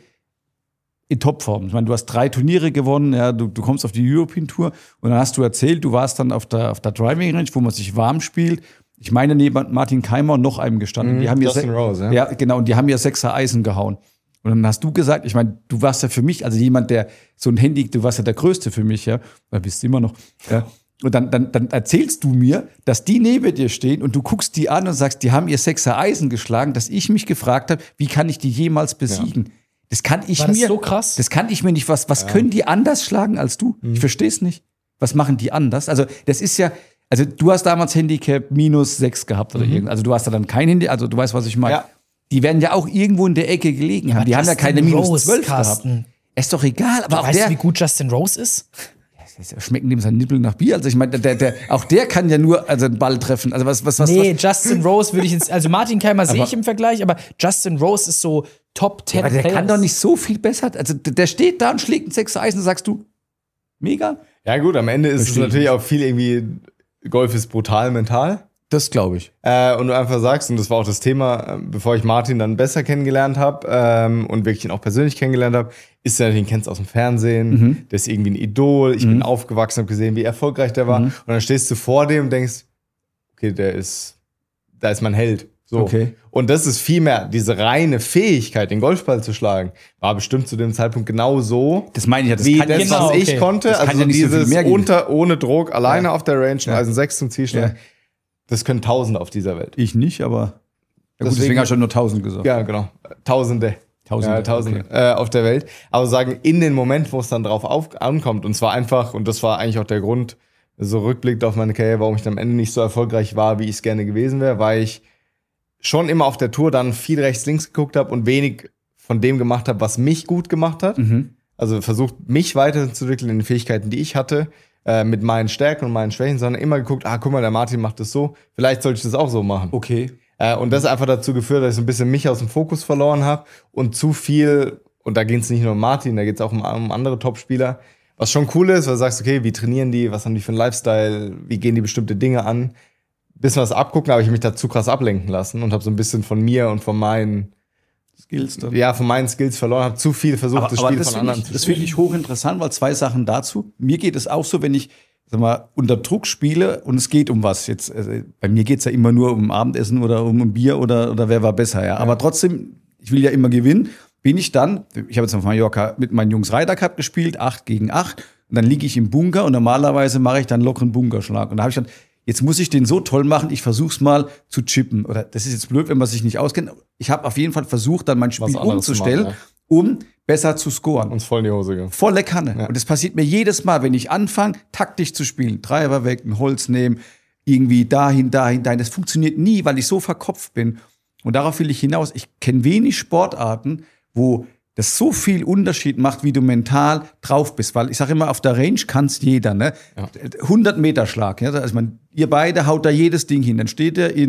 in Topform. Ich meine, du hast 3 Turniere gewonnen. Ja, du kommst auf die European Tour. Und dann hast du erzählt, du warst dann auf der Driving Range, wo man sich warm spielt. Ich meine, neben Martin Keimer und noch einem gestanden. Die haben Justin Rose, ja. Ja, genau. Und die haben ja 6er Eisen gehauen. Und dann hast du gesagt, ich meine, du warst ja für mich, also jemand, der so ein Handy, du warst ja der Größte für mich, ja. Da bist du immer noch, ja. Und dann erzählst du mir, dass die neben dir stehen und du guckst die an und sagst, die haben ihr 6er Eisen geschlagen, dass ich mich gefragt habe, wie kann ich die jemals besiegen? Ja. Das kann ich War das so krass? Das kann ich mir nicht, was können die anders schlagen als du? Ich verstehe es nicht. Was machen die anders? Also, das ist ja, also du hast damals Handicap -6 gehabt oder irgendwas. Also du hast da dann kein Handy, also du weißt, was ich meine. Ja. Die werden ja auch irgendwo in der Ecke gelegen haben. Die haben ja keine -12 gehabt. Ist doch egal. Aber weißt du, wie gut Justin Rose ist? Schmecken dem sein Nippel nach Bier? Also ich meine, auch der kann ja nur einen Ball treffen. Also was? Nee, Justin Rose würde ich jetzt, also Martin Keimer sehe ich im Vergleich, aber Justin Rose ist so Top 10. Aber der kann doch nicht so viel besser. Also der steht da und schlägt ein 6er Eisen, sagst du, mega? Ja gut, am Ende ist es natürlich auch viel irgendwie, Golf ist brutal mental. Das glaube ich. Und du einfach sagst, und das war auch das Thema, bevor ich Martin dann besser kennengelernt habe und wirklich ihn auch persönlich kennengelernt habe, ist ja, den kennst du aus dem Fernsehen, der ist irgendwie ein Idol, ich bin aufgewachsen, habe gesehen, wie erfolgreich der war. Und dann stehst du vor dem und denkst, okay, da ist mein Held. So. Okay. Und das ist vielmehr diese reine Fähigkeit, den Golfball zu schlagen, war bestimmt zu dem Zeitpunkt genau so, das meine ich ja, das wie kann das, genau, was ich konnte. Das also ja dieses so ohne Druck, alleine auf der Range, also 6 zum Ziel schlagen. Ja. Das können Tausende auf dieser Welt. Ich nicht, aber deswegen habe ich schon nur 1000 gesagt. Ja, genau. Tausende okay. Auf der Welt. Aber sagen, in den Moment, wo es dann drauf ankommt, und zwar einfach, und das war eigentlich auch der Grund, so rückblickend auf meine Karriere, warum ich dann am Ende nicht so erfolgreich war, wie ich es gerne gewesen wäre, weil ich schon immer auf der Tour dann viel rechts-links geguckt habe und wenig von dem gemacht habe, was mich gut gemacht hat. Also versucht, mich weiterzuentwickeln in den Fähigkeiten, die ich hatte, mit meinen Stärken und meinen Schwächen, sondern immer geguckt, guck mal, der Martin macht das so, vielleicht sollte ich das auch so machen. Okay. Und das einfach dazu geführt, dass ich so ein bisschen mich aus dem Fokus verloren habe und zu viel, und da geht es nicht nur um Martin, da geht es auch um andere Topspieler, was schon cool ist, weil du sagst, okay, wie trainieren die, was haben die für einen Lifestyle, wie gehen die bestimmte Dinge an, bisschen was abgucken, habe ich mich da zu krass ablenken lassen und habe so ein bisschen von mir und von meinen Skills dann. Ja, von meinen Skills verloren, habe zu viel versucht, das Spiel von anderen zu spielen. Das finde ich hochinteressant, weil 2 Sachen dazu. Mir geht es auch so, wenn ich unter Druck spiele und es geht um was. Jetzt, also bei mir geht es ja immer nur um Abendessen oder um ein Bier oder wer war besser, ja. Aber trotzdem, ich will ja immer gewinnen, bin ich dann, ich habe jetzt auf Mallorca mit meinen Jungs Ryder Cup gespielt, 8 gegen 8, und dann liege ich im Bunker und normalerweise mache ich dann lockeren Bunkerschlag. Und da habe ich dann, jetzt muss ich den so toll machen, ich versuch's mal zu chippen. Oder das ist jetzt blöd, wenn man sich nicht auskennt. Ich habe auf jeden Fall versucht, dann mein Spiel umzustellen, um besser zu scoren. Uns voll in die Hose gehen. Volle Kanne. Ja. Und das passiert mir jedes Mal, wenn ich anfange, taktisch zu spielen. Treiber weg, ein Holz nehmen, irgendwie dahin. Das funktioniert nie, weil ich so verkopft bin. Und darauf will ich hinaus. Ich kenne wenig Sportarten, wo das so viel Unterschied macht, wie du mental drauf bist. Weil ich sage immer, auf der Range kann's jeder, ne? Ja. 100 Meter Schlag. Ja? Also ihr beide haut da jedes Ding hin. Dann steht er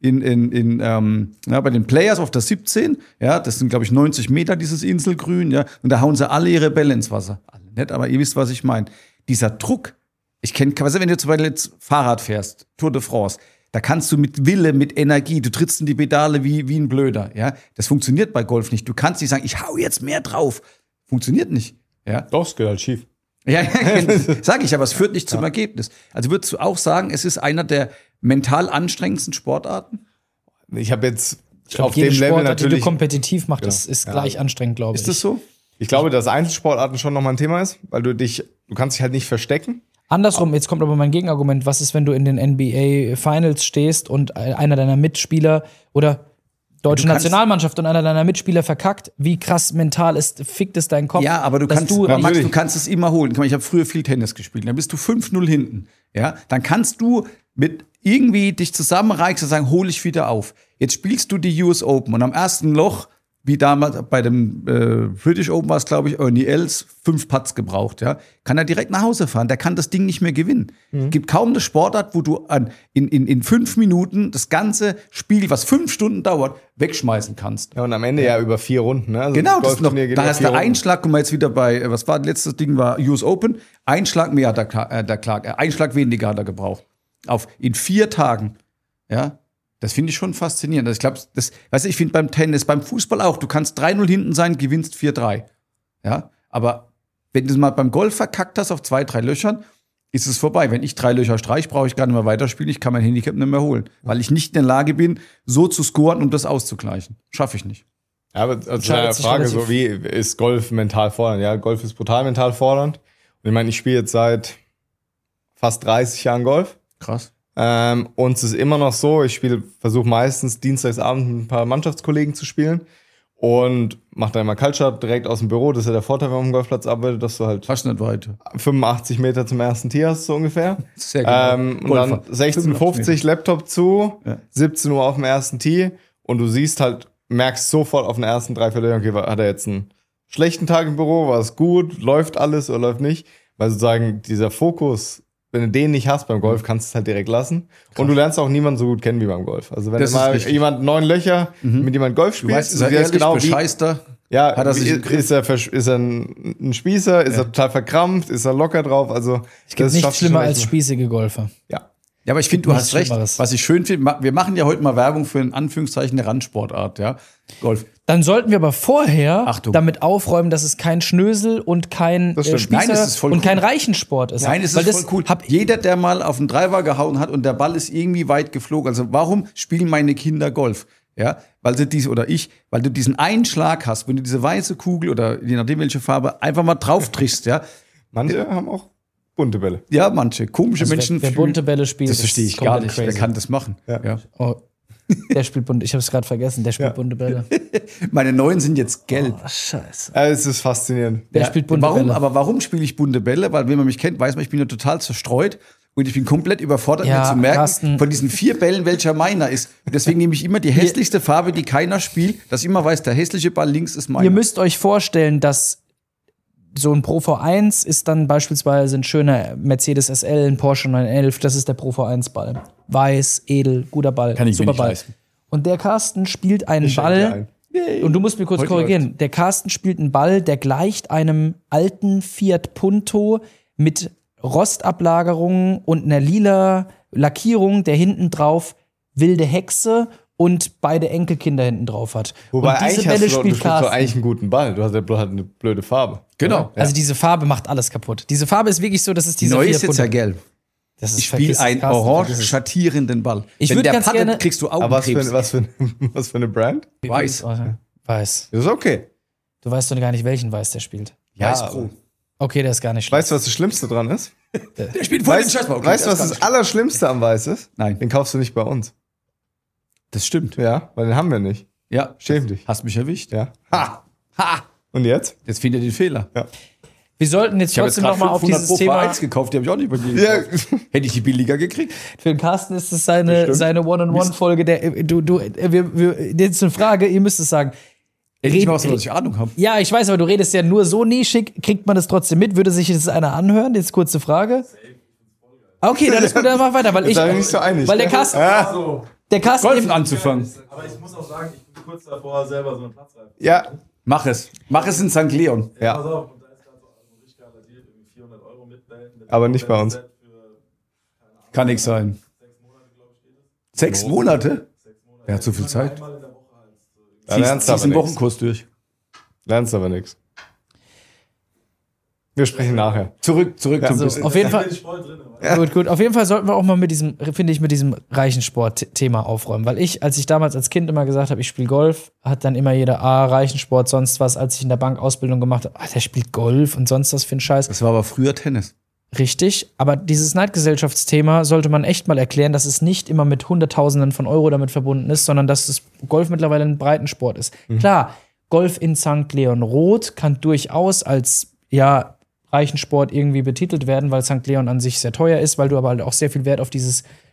bei den Players auf der 17. Ja, das sind, glaube ich, 90 Meter, dieses Inselgrün. Ja, und da hauen sie alle ihre Bälle ins Wasser. Alle nicht, aber ihr wisst, was ich meine. Dieser Druck. Wenn du zum Beispiel jetzt Fahrrad fährst, Tour de France, da kannst du mit Wille, mit Energie, du trittst in die Pedale wie ein Blöder. Ja, das funktioniert bei Golf nicht. Du kannst nicht sagen, ich hau jetzt mehr drauf. Funktioniert nicht. Ja, doch, es geht halt schief. Ja, sag ich, aber es führt nicht zum Ergebnis. Also würdest du auch sagen, es ist einer der mental anstrengendsten Sportarten? Ich habe jetzt auf dem Level natürlich, die du kompetitiv machst, das ist gleich anstrengend, glaube ich. Ist das so? Ich glaube, dass Einzelsportarten schon nochmal ein Thema ist, weil du kannst dich halt nicht verstecken. Andersrum, jetzt kommt aber mein Gegenargument. Was ist, wenn du in den NBA Finals stehst und einer deiner Mitspieler oder deutsche Nationalmannschaft und einer deiner Mitspieler verkackt? Wie krass mental fickt es deinen Kopf? Ja, aber du kannst es immer holen. Ich habe früher viel Tennis gespielt. Dann bist du 5-0 hinten. Ja, dann kannst du mit irgendwie dich zusammenreißen und sagen, hol ich wieder auf. Jetzt spielst du die US Open und am ersten Loch wie damals bei dem British Open war es, glaube ich, Ernie Els 5 Putts gebraucht, ja, kann er direkt nach Hause fahren. Der kann das Ding nicht mehr gewinnen. Es gibt kaum eine Sportart, wo du in 5 Minuten das ganze Spiel, was 5 Stunden dauert, wegschmeißen kannst. Ja, und am Ende ja über 4 Runden. Ne? Also genau, das noch, da hast du Einschlag, guck mal jetzt wieder bei, was war das letzte Ding, war US Open, Einschlag mehr hat Einschlag weniger hat er gebraucht. In 4 Tagen, ja. Das finde ich schon faszinierend. Ich glaube, ich finde beim Tennis, beim Fußball auch, du kannst 3-0 hinten sein, gewinnst 4-3. Ja, aber wenn du es mal beim Golf verkackt hast auf 2, 3 Löchern, ist es vorbei. Wenn ich 3 Löcher streiche, brauche ich gar nicht mehr weiterspielen. Ich kann mein Handicap nicht mehr holen, weil ich nicht in der Lage bin, so zu scoren, um das auszugleichen. Schaffe ich nicht. Ja, aber also eine Frage, so wie ist Golf mental fordernd? Ja, Golf ist brutal mental fordernd. Und ich meine, ich spiele jetzt seit fast 30 Jahren Golf. Krass. Und es ist immer noch so, ich versuche meistens dienstagsabends mit ein paar Mannschaftskollegen zu spielen und mache dann immer Kaltstart direkt aus dem Büro. Das ist ja der Vorteil, wenn man am Golfplatz arbeitet, dass du halt fast nicht weit. 85 Meter zum ersten Tee hast, so ungefähr. Sehr gut. Und dann 16:50 Laptop zu, 17 Uhr auf dem ersten Tee und du siehst halt, merkst sofort auf den ersten 3, 4 Jahren, okay, hat er jetzt einen schlechten Tag im Büro, war es gut, läuft alles oder läuft nicht, weil sozusagen dieser Fokus, wenn du den nicht hast beim Golf, kannst du es halt direkt lassen. Krass. Und du lernst auch niemanden so gut kennen wie beim Golf. Also wenn mal jemand 9 Löcher mit jemandem Golf spielt, du weißt, ist er ehrlich, genau bescheißter? Ja, hat er sich ist er ein Spießer, ist er total verkrampft, ist er locker drauf. Also es gibt nichts schlimmer als spießige Golfer. Ja. Ja, aber ich finde, du hast recht. Was ich schön finde, wir machen ja heute mal Werbung für in Anführungszeichen eine Randsportart, ja, Golf. Dann sollten wir aber vorher damit aufräumen, dass es kein Schnösel und kein Spießer und kein Reichensport ist. Nein, es ist voll cool. Jeder, der mal auf den Driver gehauen hat und der Ball ist irgendwie weit geflogen. Also warum spielen meine Kinder Golf? Ja, weil du diesen Einschlag hast, wenn du diese weiße Kugel oder je nachdem welche Farbe einfach mal drauf triffst, ja. Manche haben auch bunte Bälle. Ja, manche komische Menschen. Wer bunte Bälle spielt, das verstehe ich gar nicht. Wer kann das machen? Ja. Oh. Der spielt bunte, ich habe es gerade vergessen, der spielt bunte Bälle. Meine neuen sind jetzt gelb. Oh, scheiße. Es ist faszinierend. Der spielt bunte Bälle. Aber warum spiele ich bunte Bälle? Weil, wenn man mich kennt, weiß man, ich bin ja total zerstreut und ich bin komplett überfordert, mir zu merken, Carsten, von diesen 4 Bällen, welcher meiner ist. Deswegen nehme ich immer die hässlichste Farbe, die keiner spielt, dass ich immer weiß, der hässliche Ball links ist meiner. Ihr müsst euch vorstellen, dass so ein Pro V1 ist dann beispielsweise ein schöner Mercedes SL, ein Porsche 911, das ist der Pro V1-Ball. Weiß, edel, guter Ball, kann ich super Ball. Leisten. Und der Carsten spielt einen Ball, und du musst mir kurz korrigieren, läuft. Der Carsten spielt einen Ball, der gleicht einem alten Fiat Punto mit Rostablagerungen und einer lila Lackierung, der hinten drauf wilde Hexe und beide Enkelkinder hinten drauf hat. Wobei und diese eigentlich Bälle hast du spielt Carsten. doch eigentlich einen guten Ball. Du hast ja bloß halt eine blöde Farbe. Genau. Ja. Also diese Farbe macht alles kaputt. Diese Farbe ist wirklich so, dass es diese Neu ist jetzt ja gelb. Ich spiele einen orange schattierenden Ball. Ich würde ganz gerne, kriegst du Augenkrebs. Was für eine Brand? Weiß. Weiß. Das ist okay. Du weißt doch gar nicht, welchen Weiß der spielt. Ja. Weiß Pro. Okay, der ist gar nicht schlecht. Weißt du, was das Schlimmste dran ist? Der spielt voll den Scheißball. Weißt du, was das Allerschlimmste am Weiß ist? Nein. Den kaufst du nicht bei uns. Das stimmt. Ja, weil den haben wir nicht. Ja. Schäm dich. Hast mich erwischt. Ja. Ha! Und jetzt? Jetzt findet ihr den Fehler. Ja. Wir sollten jetzt trotzdem noch mal auf dieses Thema gekauft, die habe ich auch nicht bei dir gekauft. Hätte ich die billiger gekriegt. Für den Carsten ist es seine One-on-One-Folge. Jetzt eine Frage, ihr müsst es sagen. Ich weiß, dass ich Ahnung habe. Ja, ich weiß, aber du redest ja nur so nischig. Kriegt man das trotzdem mit? Würde sich das einer anhören? Jetzt kurze Frage. Okay, dann ist gut, dann mach weiter, weil ich nicht so einig. Weil der Carsten, der Carsten Golfen anzufangen. Aber ich muss auch sagen, ich bin kurz davor, selber so eine Platzreife. Ja. Mach es in St. Leon. Ja. Pass auf, und da ist gerade so ein richtig geiler Deal, irgendwie 400 € mit aber nicht bei uns. Für, kann nicht sein. 6 Monate, glaube ich, steht es. 6 Monate? 6 Monate. Wer hat so viel Zeit? Einmal in der Woche halt. Lernst aber einen nichts. Wochenkurs durch. Lernst aber nichts. Wir sprechen nachher. Zurück zum auf jeden Fall. Gut. Auf jeden Fall sollten wir auch mal mit diesem reichen Sport-Thema aufräumen. Weil als ich damals als Kind immer gesagt habe, ich spiele Golf, hat dann immer jeder, reichen Sport, sonst was, als ich in der Bank Ausbildung gemacht habe, der spielt Golf und sonst was für ein Scheiß. Das war aber früher Tennis. Richtig, aber dieses Neidgesellschaftsthema sollte man echt mal erklären, dass es nicht immer mit Hunderttausenden von Euro damit verbunden ist, sondern dass das Golf mittlerweile ein Breitensport ist. Klar, Golf in St. Leon Roth kann durchaus als, Reichensport irgendwie betitelt werden, weil St. Leon an sich sehr teuer ist, weil du aber halt auch sehr viel Wert auf dieses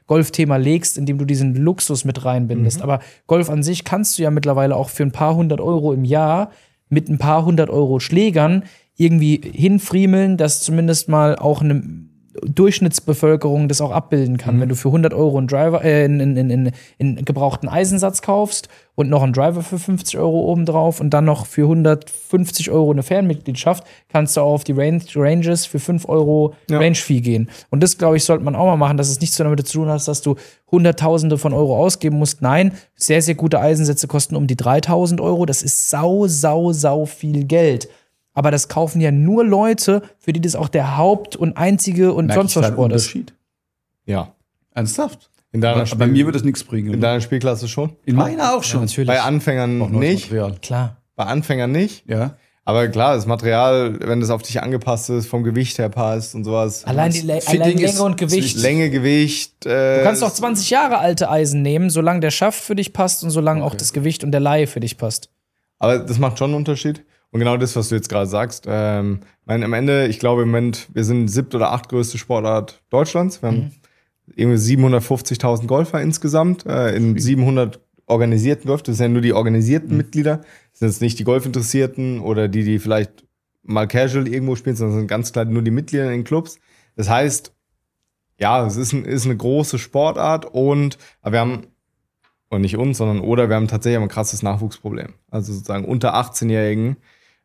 Golfthema legst, indem du diesen Luxus mit reinbindest. Aber Golf an sich kannst du ja mittlerweile auch für ein paar 100 Euro im Jahr mit ein paar 100 Euro Schlägern irgendwie hinfriemeln, dass zumindest mal auch eine Durchschnittsbevölkerung das auch abbilden kann. Wenn du für 100 Euro einen Driver, einen gebrauchten Eisensatz kaufst und noch einen Driver für 50 Euro obendrauf und dann noch für 150 Euro eine Fernmitgliedschaft, kannst du auch auf die Ranges für 5 Euro Range-Fee gehen. Und das, glaube ich, sollte man auch mal machen, dass es nichts damit zu tun hat, dass du Hunderttausende von Euro ausgeben musst. Nein, sehr, sehr gute Eisensätze kosten um die 3.000 Euro. Das ist sau viel Geld. Aber das kaufen ja nur Leute, für die das auch der Haupt- und einzige und sonst was Sport ist. Ja. Ernsthaft? Bei mir wird das nichts bringen. In deiner Spielklasse schon? In meiner auch schon. Ja, natürlich. Bei Anfängern nicht. Klar. Bei Anfängern nicht. Ja. Aber klar, das Material, wenn das auf dich angepasst ist, vom Gewicht her passt und sowas. Allein Länge und Gewicht. Länge, Gewicht. Du kannst auch 20 Jahre alte Eisen nehmen, solange der Schaft für dich passt und solange auch das Gewicht und der Laie für dich passt. Aber das macht schon einen Unterschied. Und genau das, was du jetzt gerade sagst. Am Ende, ich glaube im Moment, wir sind 7. oder 8. größte Sportart Deutschlands. Wir haben irgendwie 750.000 Golfer insgesamt in 700 organisierten Golf. Das sind ja nur die organisierten Mitglieder. Das sind jetzt nicht die Golfinteressierten oder die vielleicht mal casual irgendwo spielen, sondern sind ganz klar nur die Mitglieder in den Clubs. Das heißt, ja, es ist eine große Sportart aber wir haben und nicht uns, sondern wir haben tatsächlich ein krasses Nachwuchsproblem. Also sozusagen unter 18-Jährigen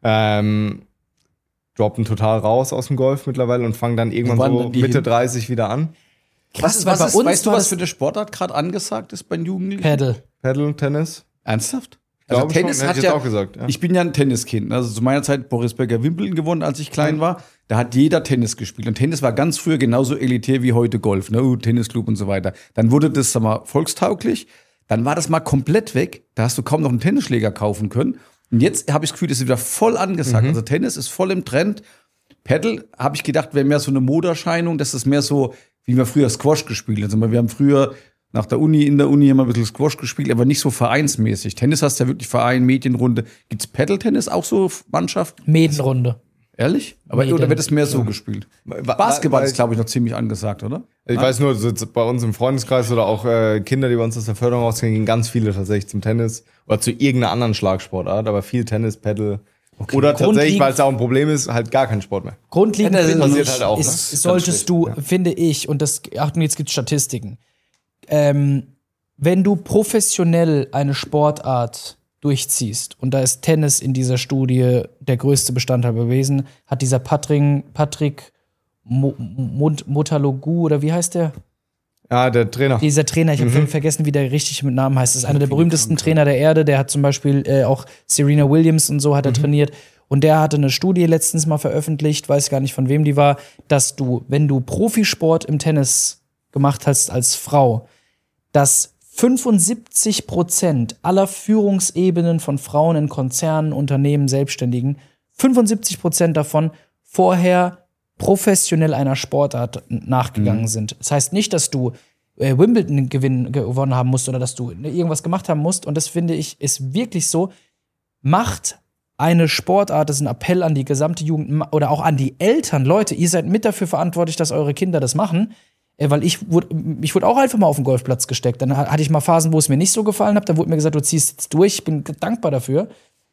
droppen total raus aus dem Golf mittlerweile und fangen dann irgendwann so Mitte 30 wieder an. Krass, weißt du, was für eine Sportart gerade angesagt ist bei den Jugendlichen? Paddle, Tennis. Ernsthaft? Also Tennis hat ja auch gesagt. Ja. Ich bin ja ein Tenniskind. Also zu meiner Zeit Boris Becker Wimbledon gewonnen, als ich klein war. Da hat jeder Tennis gespielt. Und Tennis war ganz früher genauso elitär wie heute Golf. Ne? Tennisclub und so weiter. Dann wurde das, sag mal, volkstauglich. Dann war das mal komplett weg. Da hast du kaum noch einen Tennisschläger kaufen können. Und jetzt habe ich das Gefühl, das ist wieder voll angesagt. Also Tennis ist voll im Trend. Paddle, habe ich gedacht, wäre mehr so eine Modeerscheinung. Das ist mehr so, wie wir früher Squash gespielt haben. Also wir haben früher in der Uni haben wir ein bisschen Squash gespielt, aber nicht so vereinsmäßig. Tennis hast du ja wirklich Verein, Medienrunde. Gibt's Paddle-Tennis auch so Mannschaften? Medienrunde. Ehrlich? Aber oder wird es mehr so gespielt? Basketball ist, glaube ich, noch ziemlich angesagt, oder? Ich weiß nur, so bei uns im Freundeskreis oder auch Kinder, die bei uns aus der Förderung rausgehen, gehen ganz viele tatsächlich zum Tennis oder zu irgendeiner anderen Schlagsportart, aber viel Tennis, Paddle. Okay. Oder tatsächlich, weil es auch ein Problem ist, halt gar kein Sport mehr. Grundlegend passiert halt auch, solltest du, finde ich, und das, Achtung, jetzt gibt's Statistiken, wenn du professionell eine Sportart durchziehst, und da ist Tennis in dieser Studie der größte Bestandteil gewesen, hat dieser Patrick Moutalogu, oder wie heißt der? Ja, der Trainer. Dieser Trainer, ich habe vergessen, wie der richtig mit Namen heißt. Das ist einer der berühmtesten Trainer der Erde. Der hat zum Beispiel auch Serena Williams und so hat er trainiert. Und der hatte eine Studie letztens mal veröffentlicht, weiß gar nicht von wem die war, dass du, wenn du Profisport im Tennis gemacht hast als Frau, dass 75% aller Führungsebenen von Frauen in Konzernen, Unternehmen, Selbstständigen, 75% davon vorher professionell einer Sportart nachgegangen sind. Das heißt nicht, dass du Wimbledon gewonnen haben musst oder dass du irgendwas gemacht haben musst. Und das finde ich ist wirklich so. Macht eine Sportart, das ist ein Appell an die gesamte Jugend oder auch an die Eltern. Leute, ihr seid mit dafür verantwortlich, dass eure Kinder das machen. Weil ich wurde auch einfach mal auf den Golfplatz gesteckt. Dann hatte ich mal Phasen, wo es mir nicht so gefallen hat. Da wurde mir gesagt, du ziehst jetzt durch. Ich bin dankbar dafür.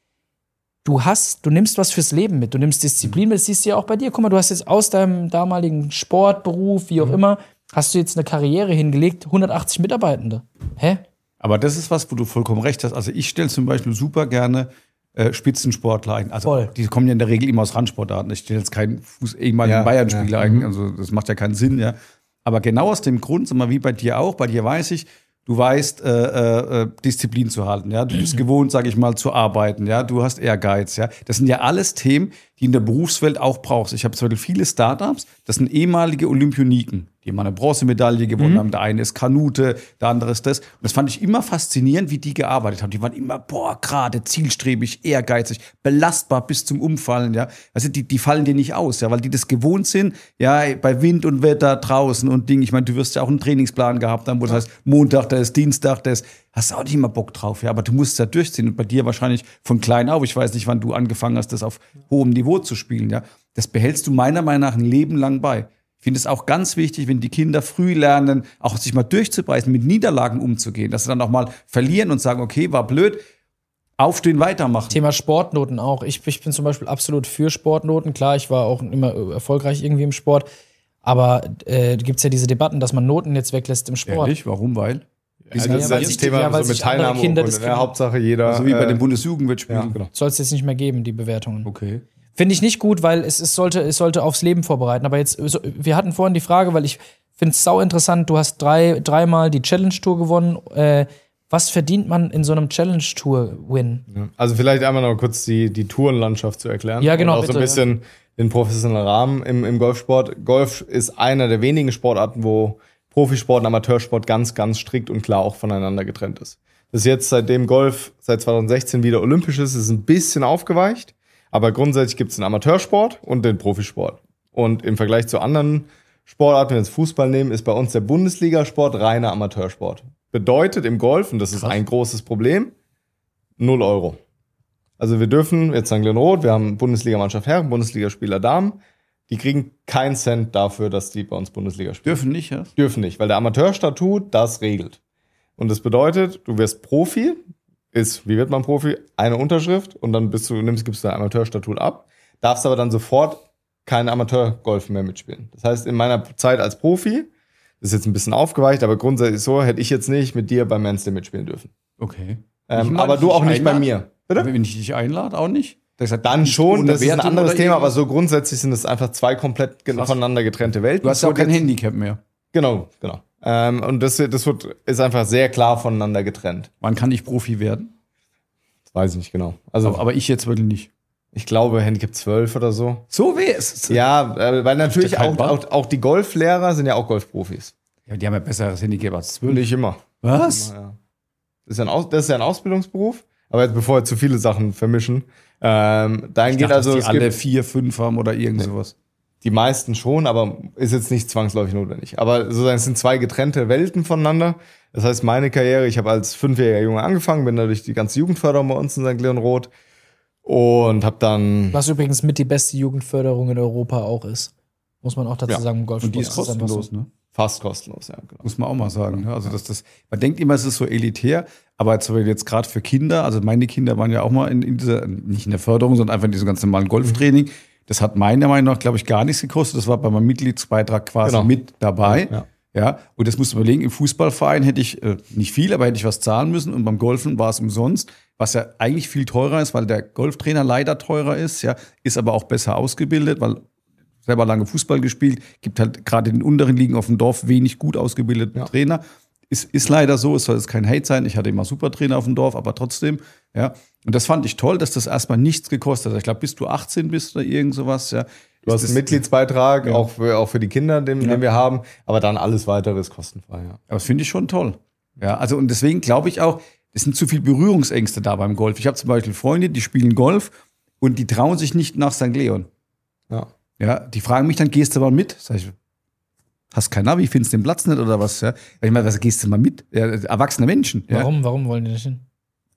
Du nimmst was fürs Leben mit. Du nimmst Disziplin mit. Das siehst du ja auch bei dir. Guck mal, du hast jetzt aus deinem damaligen Sportberuf, wie auch immer, hast du jetzt eine Karriere hingelegt, 180 Mitarbeitende. Hä? Aber das ist was, wo du vollkommen recht hast. Also ich stelle zum Beispiel super gerne Spitzensportler ein. Also die kommen ja in der Regel immer aus Randsportarten. Ich stelle jetzt keinen ehemaligen Bayern-Spieler ein. Also das macht ja keinen Sinn, ja. Aber genau aus dem Grund, sag mal, wie bei dir auch, bei dir weiß ich, du weißt, Disziplin zu halten, ja. Du bist gewohnt, sag ich mal, zu arbeiten, ja. Du hast Ehrgeiz, ja. Das sind ja alles Themen, die in der Berufswelt auch brauchst. Ich habe zum Beispiel viele Startups, das sind ehemalige Olympioniken, die mal eine Bronzemedaille gewonnen haben. Der eine ist Kanute, der andere ist das. Und das fand ich immer faszinierend, wie die gearbeitet haben. Die waren immer, gerade, zielstrebig, ehrgeizig, belastbar bis zum Umfallen, ja. Also die fallen dir nicht aus, ja, weil die das gewohnt sind, ja, bei Wind und Wetter draußen und Ding. Ich meine, du wirst ja auch einen Trainingsplan gehabt haben, wo das heißt, Montag, da ist Dienstag, da ist, hast du auch nicht immer Bock drauf, ja, aber du musst es ja durchziehen. Und bei dir wahrscheinlich von klein auf, ich weiß nicht, wann du angefangen hast, das auf hohem Niveau zu spielen, ja. Das behältst du meiner Meinung nach ein Leben lang bei. Ich finde es auch ganz wichtig, wenn die Kinder früh lernen, auch sich mal durchzubeißen, mit Niederlagen umzugehen, dass sie dann auch mal verlieren und sagen, okay, war blöd, aufstehen, weitermachen. Thema Sportnoten auch. Ich bin zum Beispiel absolut für Sportnoten. Klar, ich war auch immer erfolgreich irgendwie im Sport. Aber gibt es ja diese Debatten, dass man Noten jetzt weglässt im Sport. Ehrlich? Warum? Weil? Das ist das Thema so mit Teilnahme und Hauptsache jeder. So wie bei den Bundesjugendwettspielen. Ja, genau. Soll es jetzt nicht mehr geben, die Bewertungen. Okay. Finde ich nicht gut, weil es sollte aufs Leben vorbereiten. Aber jetzt, wir hatten vorhin die Frage, weil ich finde es sau interessant, du hast dreimal die Challenge-Tour gewonnen. Was verdient man in so einem Challenge-Tour-Win? Ja. Also vielleicht einmal noch kurz die Tourenlandschaft zu erklären. Ja, genau. Und auch so ein bisschen den professionellen Rahmen im Golfsport. Golf ist einer der wenigen Sportarten, wo Profisport und Amateursport ganz, ganz strikt und klar auch voneinander getrennt ist. Das ist jetzt, seitdem Golf seit 2016 wieder olympisch ist ein bisschen aufgeweicht. Aber grundsätzlich gibt es den Amateursport und den Profisport. Und im Vergleich zu anderen Sportarten, wenn wir jetzt Fußball nehmen, ist bei uns der Bundesligasport reiner Amateursport. Bedeutet im Golf, und das ist ein großes Problem, 0 €. Also wir dürfen, jetzt St. Leon Roth, wir haben Bundesligamannschaft Herren, Bundesligaspieler Damen, die kriegen keinen Cent dafür, dass die bei uns Bundesliga spielen. Dürfen nicht, ja? Dürfen nicht, weil der Amateurstatut das regelt. Und das bedeutet, du wirst Profi, wie wird man Profi? Eine Unterschrift und dann gibst du dein Amateurstatut ab, darfst aber dann sofort kein Amateurgolf mehr mitspielen. Das heißt, in meiner Zeit als Profi, das ist jetzt ein bisschen aufgeweicht, aber grundsätzlich so, hätte ich jetzt nicht mit dir beim Manchester mitspielen dürfen. Okay. Aber du auch nicht bei mir. Bitte? Wenn ich dich einlade, auch nicht? Dann schon, das ist ein anderes Thema, aber so grundsätzlich sind es einfach zwei komplett voneinander getrennte Welten. Du hast ja auch kein Handicap mehr. Genau. Und das ist einfach sehr klar voneinander getrennt. Wann kann ich Profi werden? Das weiß ich nicht genau. Also, aber ich jetzt wirklich nicht. Ich glaube, Handicap 12 oder so. So wär's. Ja, weil natürlich auch die Golflehrer sind ja auch Golfprofis. Ja, die haben ja besseres Handicap als 12. Nicht immer. Was? Ja. Das ist ja ein Ausbildungsberuf. Aber jetzt, bevor wir zu viele Sachen vermischen, dahin geht also. Dass die alle 4, 5 haben oder irgend sowas. Die meisten schon, aber ist jetzt nicht zwangsläufig notwendig. Aber sozusagen, es sind zwei getrennte Welten voneinander. Das heißt, meine Karriere, ich habe als 5-jähriger Junge angefangen, bin dadurch die ganze Jugendförderung bei uns in St. Leon Roth und habe dann. Was übrigens mit die beste Jugendförderung in Europa auch ist. Muss man auch dazu sagen, im Golfsport. Und die ist kostenlos, ne? Fast kostenlos, ja. Genau. Muss man auch mal sagen. Ne? Also man denkt immer, es ist so elitär, aber jetzt gerade für Kinder, also meine Kinder waren ja auch mal in dieser, nicht in der Förderung, sondern einfach in diesem ganz normalen Golftraining. Das hat meiner Meinung nach, glaube ich, gar nichts gekostet. Das war bei meinem Mitgliedsbeitrag quasi mit dabei. Ja. Und das musst du überlegen, im Fußballverein hätte ich nicht viel, aber hätte ich was zahlen müssen. Und beim Golfen war es umsonst, was ja eigentlich viel teurer ist, weil der Golftrainer leider teurer ist, ja, ist aber auch besser ausgebildet, weil selber lange Fußball gespielt, gibt halt gerade in den unteren Ligen auf dem Dorf wenig gut ausgebildete Trainer. Ist leider so, es soll jetzt kein Hate sein, ich hatte immer super Trainer auf dem Dorf, aber trotzdem, ja. Und das fand ich toll, dass das erstmal nichts gekostet hat. Ich glaube, bis du 18 bist oder irgend sowas, ja. Du hast einen Mitgliedsbeitrag, auch für die Kinder, den wir haben, aber dann alles weitere ist kostenfrei, ja. Aber das finde ich schon toll. Ja, also und deswegen glaube ich auch, es sind zu viel Berührungsängste da beim Golf. Ich habe zum Beispiel Freunde, die spielen Golf und die trauen sich nicht nach St. Leon. Ja, die fragen mich dann, gehst du mal mit? Sag ich, hast kein Navi, findest den Platz nicht oder was? Ja? Ich meine, was gehst du mal mit? Ja, erwachsene Menschen. Ja? Warum wollen die nicht hin?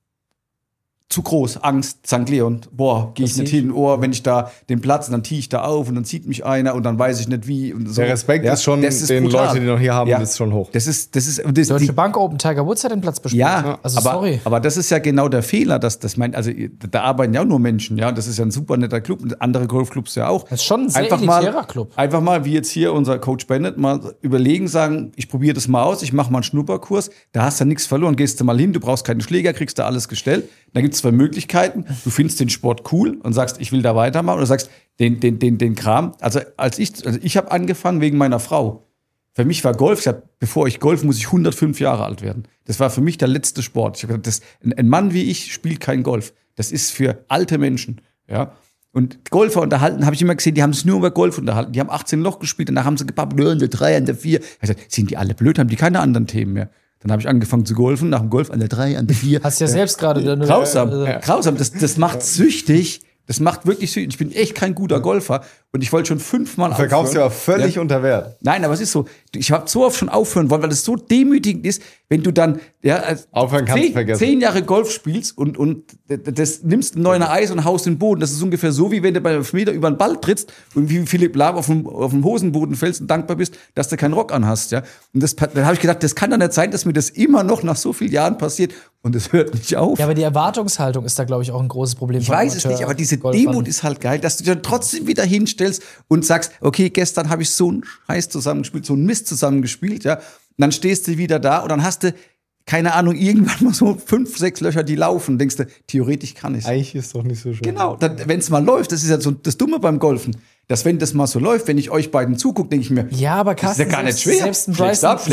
Zu groß, Angst, St. Leon, gehe ich nicht hin, wenn ich da den Platz, dann ziehe ich da auf und dann zieht mich einer und dann weiß ich nicht wie. Und so. Der Respekt ist schon, den Leute, die noch hier haben, ist schon hoch. Deutsche Bank Open, Tiger Woods hat den Platz bespielt. Ja, also sorry. Aber das ist ja genau der Fehler, da arbeiten ja auch nur Menschen, ja, das ist ja ein super netter Club, andere Golfclubs ja auch. Das ist schon ein sehr elitärer Club. Einfach mal, wie jetzt hier unser Coach Bennett, mal überlegen, sagen, ich probiere das mal aus, ich mache mal einen Schnupperkurs, da hast du nichts verloren, gehst du mal hin, du brauchst keine Schläger, kriegst da alles gestellt. Da gibt es zwei Möglichkeiten. Du findest den Sport cool und sagst, ich will da weitermachen. Oder sagst, den Kram. Also ich habe angefangen wegen meiner Frau. Für mich war Golf, bevor ich golf, muss ich 105 Jahre alt werden. Das war für mich der letzte Sport. Ich habe gesagt, ein Mann wie ich spielt kein Golf. Das ist für alte Menschen. Ja. Und Golfer unterhalten, habe ich immer gesehen, die haben sich nur über Golf unterhalten. Die haben 18 Loch gespielt, danach haben sie gepappelt, an der 3, an der 4. Ich habe gesagt, sind die alle blöd, haben die keine anderen Themen mehr. Dann habe ich angefangen zu golfen, nach dem Golf an der 3, an der 4. Hast ja selbst gerade. Grausam. Das macht süchtig. Das macht wirklich süchtig. Ich bin echt kein guter Golfer. Und ich wollte schon 5-mal aufhören. Du verkaufst ja auch völlig unter Wert. Nein, aber es ist so, ich habe so oft schon aufhören wollen, weil es so demütigend ist, wenn du dann aufhören kannst du vergessen. 10 Jahre Golf spielst und das nimmst ein 9er Eis und haust den Boden. Das ist ungefähr so, wie wenn du bei einem Meter über den Ball trittst und wie Philipp Lahm auf dem Hosenboden fällst und dankbar bist, dass du keinen Rock anhast. Ja? Und dann habe ich gedacht, das kann doch nicht sein, dass mir das immer noch nach so vielen Jahren passiert und es hört nicht auf. Ja, aber die Erwartungshaltung ist da, glaube ich, auch ein großes Problem. Ich weiß es nicht, aber diese Demut ist halt geil, dass du dir trotzdem wieder hinstellst und sagst, okay, gestern habe ich so einen Scheiß zusammengespielt, so einen Mist zusammengespielt, ja. Und dann stehst du wieder da und dann hast du, keine Ahnung, irgendwann mal so 5, 6 Löcher, die laufen. Denkst du, theoretisch kann ich. Eigentlich ist doch nicht so schön. Genau, wenn es mal läuft, das ist ja so das Dumme beim Golfen. Dass wenn das mal so läuft, wenn ich euch beiden zugucke, denke ich mir, ja, aber Carsten, das ist ja gar nicht schwer. Selbst ein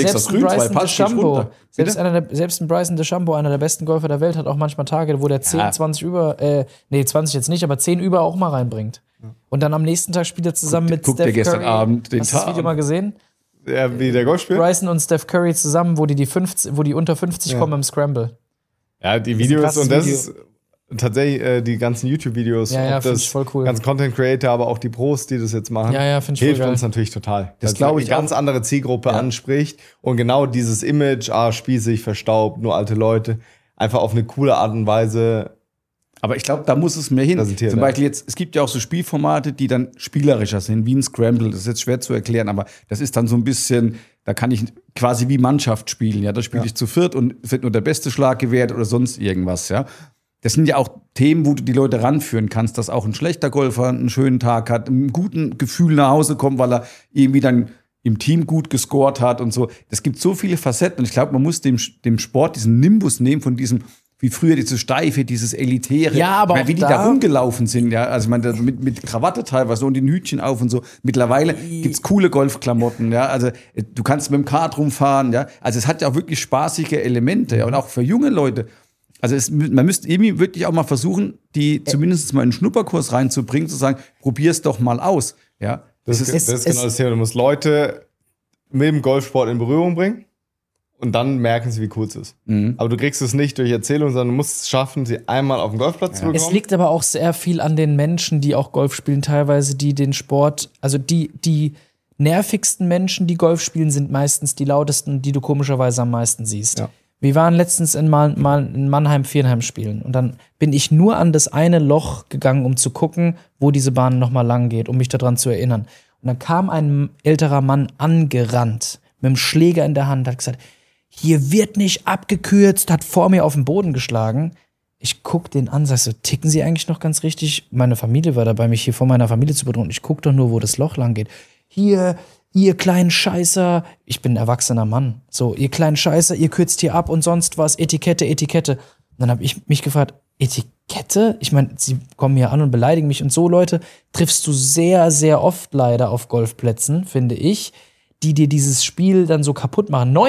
Bryson DeChambeau, einer der besten Golfer der Welt, hat auch manchmal Tage, wo der 10, 20 über, 20 jetzt nicht, aber 10 über auch mal reinbringt. Und dann am nächsten Tag spielt er zusammen mit Steph Curry. Gestern Abend den Hast du das Video mal gesehen? Ja, wie der Golf spielt? Bryson und Steph Curry zusammen, wo die unter 50 kommen im Scramble. Ja, die Videos und das ist tatsächlich die ganzen YouTube-Videos, ja, finde ich voll cool. Ganz Content-Creator, aber auch die Pros, die das jetzt machen, finde ich hilft voll geil. uns natürlich total. Das glaube ich eine ganz andere Zielgruppe anspricht und genau dieses Image, spießig, verstaubt, nur alte Leute, einfach auf eine coole Art und Weise. Aber ich glaube, da muss es mehr hin. Zum Beispiel jetzt, es gibt ja auch so Spielformate, die dann spielerischer sind, wie ein Scramble. Das ist jetzt schwer zu erklären, aber das ist dann so ein bisschen, da kann ich quasi wie Mannschaft spielen. Ja, da spiele ich zu viert und wird nur der beste Schlag gewährt oder sonst irgendwas. Ja, das sind ja auch Themen, wo du die Leute ranführen kannst, dass auch ein schlechter Golfer einen schönen Tag hat, einen guten Gefühl nach Hause kommt, weil er irgendwie dann im Team gut gescored hat und so. Es gibt so viele Facetten und ich glaube, man muss dem Sport diesen Nimbus nehmen von diesem, wie früher dieses Steife, dieses Elitäre. Ja, aber wie die da rumgelaufen sind, ja. Also, ich meine, mit Krawatte teilweise und den Hütchen auf und so. Mittlerweile gibt's coole Golfklamotten, ja. Also, du kannst mit dem Kart rumfahren, ja. Also, es hat ja auch wirklich spaßige Elemente, ja. Und auch für junge Leute. Also, man müsste irgendwie wirklich auch mal versuchen, die zumindest mal in einen Schnupperkurs reinzubringen, zu sagen, probier's doch mal aus, ja. Das ist genau das Thema. Du musst Leute mit dem Golfsport in Berührung bringen. Und dann merken sie, wie cool es ist. Aber du kriegst es nicht durch Erzählung, sondern du musst es schaffen, sie einmal auf den Golfplatz zu bekommen. Es liegt aber auch sehr viel an den Menschen, die auch Golf spielen, teilweise, die den Sport, also die nervigsten Menschen, die Golf spielen, sind meistens die lautesten, die du komischerweise am meisten siehst. Ja. Wir waren letztens in Mannheim-Vierenheim spielen und dann bin ich nur an das eine Loch gegangen, um zu gucken, wo diese Bahn nochmal lang geht, um mich daran zu erinnern. Und dann kam ein älterer Mann angerannt, mit dem Schläger in der Hand, hat gesagt, hier wird nicht abgekürzt, hat vor mir auf den Boden geschlagen. Ich guck den an, sag so, ticken Sie eigentlich noch ganz richtig? Meine Familie war dabei, mich hier vor meiner Familie zu bedrohen. Ich guck doch nur, wo das Loch lang geht. Hier, ihr kleinen Scheißer. Ich bin ein erwachsener Mann. So, ihr kleinen Scheißer, ihr kürzt hier ab und sonst was. Etikette. Und dann habe ich mich gefragt, Etikette? Ich meine, sie kommen hier an und beleidigen mich. Und so Leute triffst du sehr, sehr oft leider auf Golfplätzen, finde ich, die dir dieses Spiel dann so kaputt machen.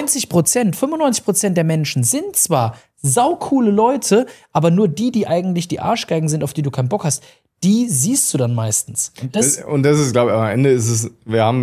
95% der Menschen sind zwar saucoole Leute, aber nur die eigentlich die Arschgeigen sind, auf die du keinen Bock hast, die siehst du dann meistens. Und das ist, glaube ich, am Ende ist es, wir haben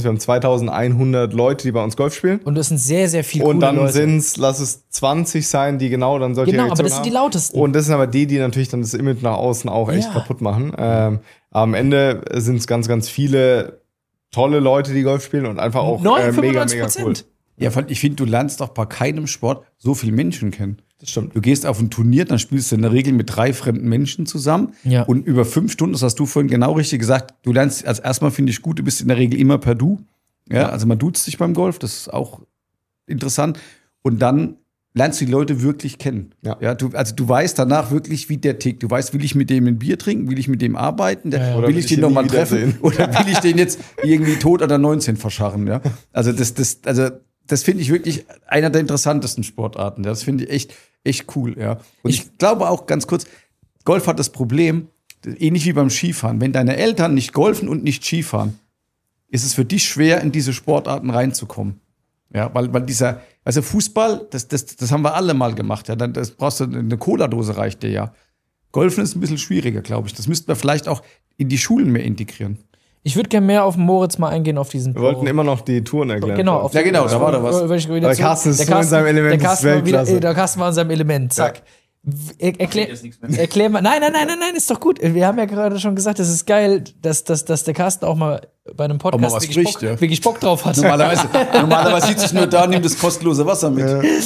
2100 Leute, die bei uns Golf spielen. Und das sind sehr, sehr viele coole Leute. Und dann sind es, lass es 20 sein, die genau dann solche Reaktionen aber das sind die lautesten. Und das sind aber die natürlich dann das Image nach außen auch echt kaputt machen. Am Ende sind es ganz, ganz viele tolle Leute, die Golf spielen und einfach auch mega cool. Ja, ich finde, du lernst doch bei keinem Sport so viele Menschen kennen. Das stimmt. Du gehst auf ein Turnier, dann spielst du in der Regel mit 3 fremden Menschen zusammen. Ja. Und über 5 Stunden, das hast du vorhin genau richtig gesagt, du lernst, also erstmal finde ich gut, du bist in der Regel immer per Du. Ja, also man duzt sich beim Golf, das ist auch interessant. Und dann lernst du die Leute wirklich kennen. Ja, du weißt danach wirklich, wie der tickt. Du weißt, will ich mit dem ein Bier trinken? Will ich mit dem arbeiten? Oder will ich den nochmal treffen? Oder will ich den jetzt irgendwie tot oder 19 verscharren? Ja? Also das finde ich wirklich einer der interessantesten Sportarten. Das finde ich echt cool. Ja. Und ich glaube auch ganz kurz, Golf hat das Problem, ähnlich wie beim Skifahren. Wenn deine Eltern nicht golfen und nicht Skifahren, ist es für dich schwer, in diese Sportarten reinzukommen. Ja, weil dieser, also Fußball, das haben wir alle mal gemacht. Ja, das brauchst du, eine Cola-Dose reicht dir ja. Golfen ist ein bisschen schwieriger, glaube ich. Das müssten wir vielleicht auch in die Schulen mehr integrieren. Ich würde gerne mehr auf Moritz mal eingehen, auf diesen Wir wollten immer noch die Touren erklären. Genau, da war da was. Der Carsten ist so in seinem Element, das ist Weltklasse. Der Carsten war in seinem Element, zack. Ja. Erklär mal. Nein, ist doch gut. Wir haben ja gerade schon gesagt, es ist geil, dass der Carsten auch mal bei einem Podcast wirklich Bock drauf hat. Normalerweise sieht sich nur da und nimmt das kostenlose Wasser mit.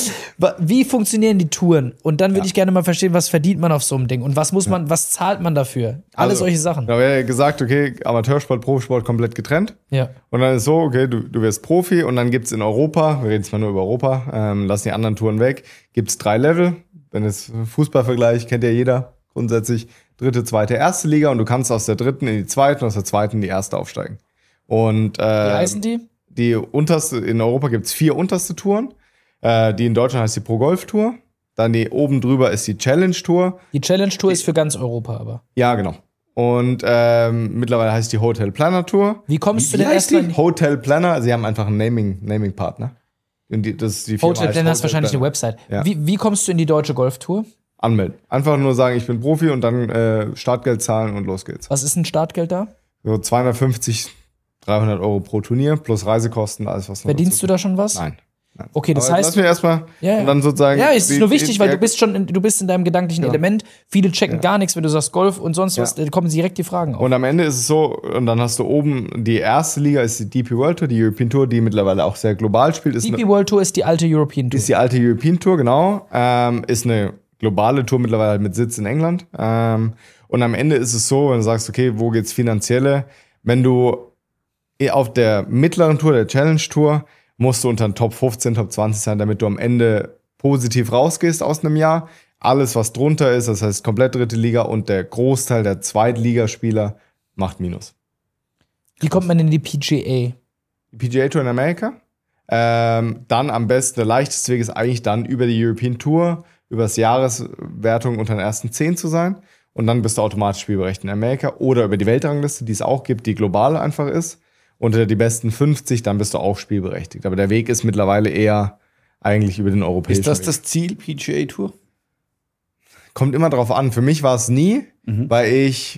Wie funktionieren die Touren? Und dann würde ich gerne mal verstehen, was verdient man auf so einem Ding? Und was zahlt man dafür? Alle solche Sachen. Da wäre ja gesagt, okay, Amateursport, Profisport komplett getrennt. Ja. Und dann ist so, okay, du wirst Profi und dann gibt es in Europa, wir reden jetzt mal nur über Europa, lassen die anderen Touren weg, gibt es 3 Level. Wenn es Fußballvergleich, kennt ja jeder grundsätzlich, 3., 2., 1. Liga und du kannst aus der 3. in die 2. und aus der 2. in die 1. aufsteigen. Und wie heißen die? Die unterste, in Europa gibt es 4 unterste Touren. Die in Deutschland heißt die Pro Golf Tour. Dann die oben drüber ist die Challenge Tour. Die Challenge Tour ist für ganz Europa aber. Ja, genau. Und mittlerweile heißt die Hotel Planner Tour. Wie kommst du denn erstmal? Hotel Planner, sie haben einfach einen Naming-Partner. Das ist die Firma Hotel Planner ist wahrscheinlich eine Website. Ja. Wie kommst du in die deutsche Golftour? Anmelden. Einfach nur sagen, ich bin Profi und dann Startgeld zahlen und los geht's. Was ist ein Startgeld da? So 250, 300 Euro pro Turnier plus Reisekosten, alles was noch Verdienst du da schon was? Nein. Okay, das heißt. Lass mir erstmal und dann sozusagen. Ja, es ist nur wichtig, weil du bist in deinem gedanklichen Element. Viele checken gar nichts, wenn du sagst Golf und sonst was, dann kommen direkt die Fragen auf. Und am Ende ist es so, und dann hast du oben die erste Liga, ist die DP World Tour, die European Tour, die mittlerweile auch sehr global spielt. DP World Tour ist die alte European Tour. Ist die alte European Tour, genau. Ist eine globale Tour mittlerweile halt mit Sitz in England. Und am Ende ist es so, wenn du sagst, okay, wo geht's finanzielle? Wenn du auf der mittleren Tour, der Challenge Tour, musst du unter den Top 15, Top 20 sein, damit du am Ende positiv rausgehst aus einem Jahr. Alles, was drunter ist, das heißt komplett 3. Liga und der Großteil der Zweitligaspieler macht Minus. Wie kommt man in die PGA? Die PGA Tour in Amerika. Dann am besten, der leichteste Weg ist eigentlich dann über die European Tour, über das Jahreswertung unter den ersten 10 zu sein. Und dann bist du automatisch spielberechtigt in Amerika. Oder über die Weltrangliste, die es auch gibt, die global einfach ist. Unter die besten 50, dann bist du auch spielberechtigt. Aber der Weg ist mittlerweile eher eigentlich über den europäischen Ist das Weg. das Ziel, PGA Tour? Kommt immer drauf an. Für mich war es nie, weil ich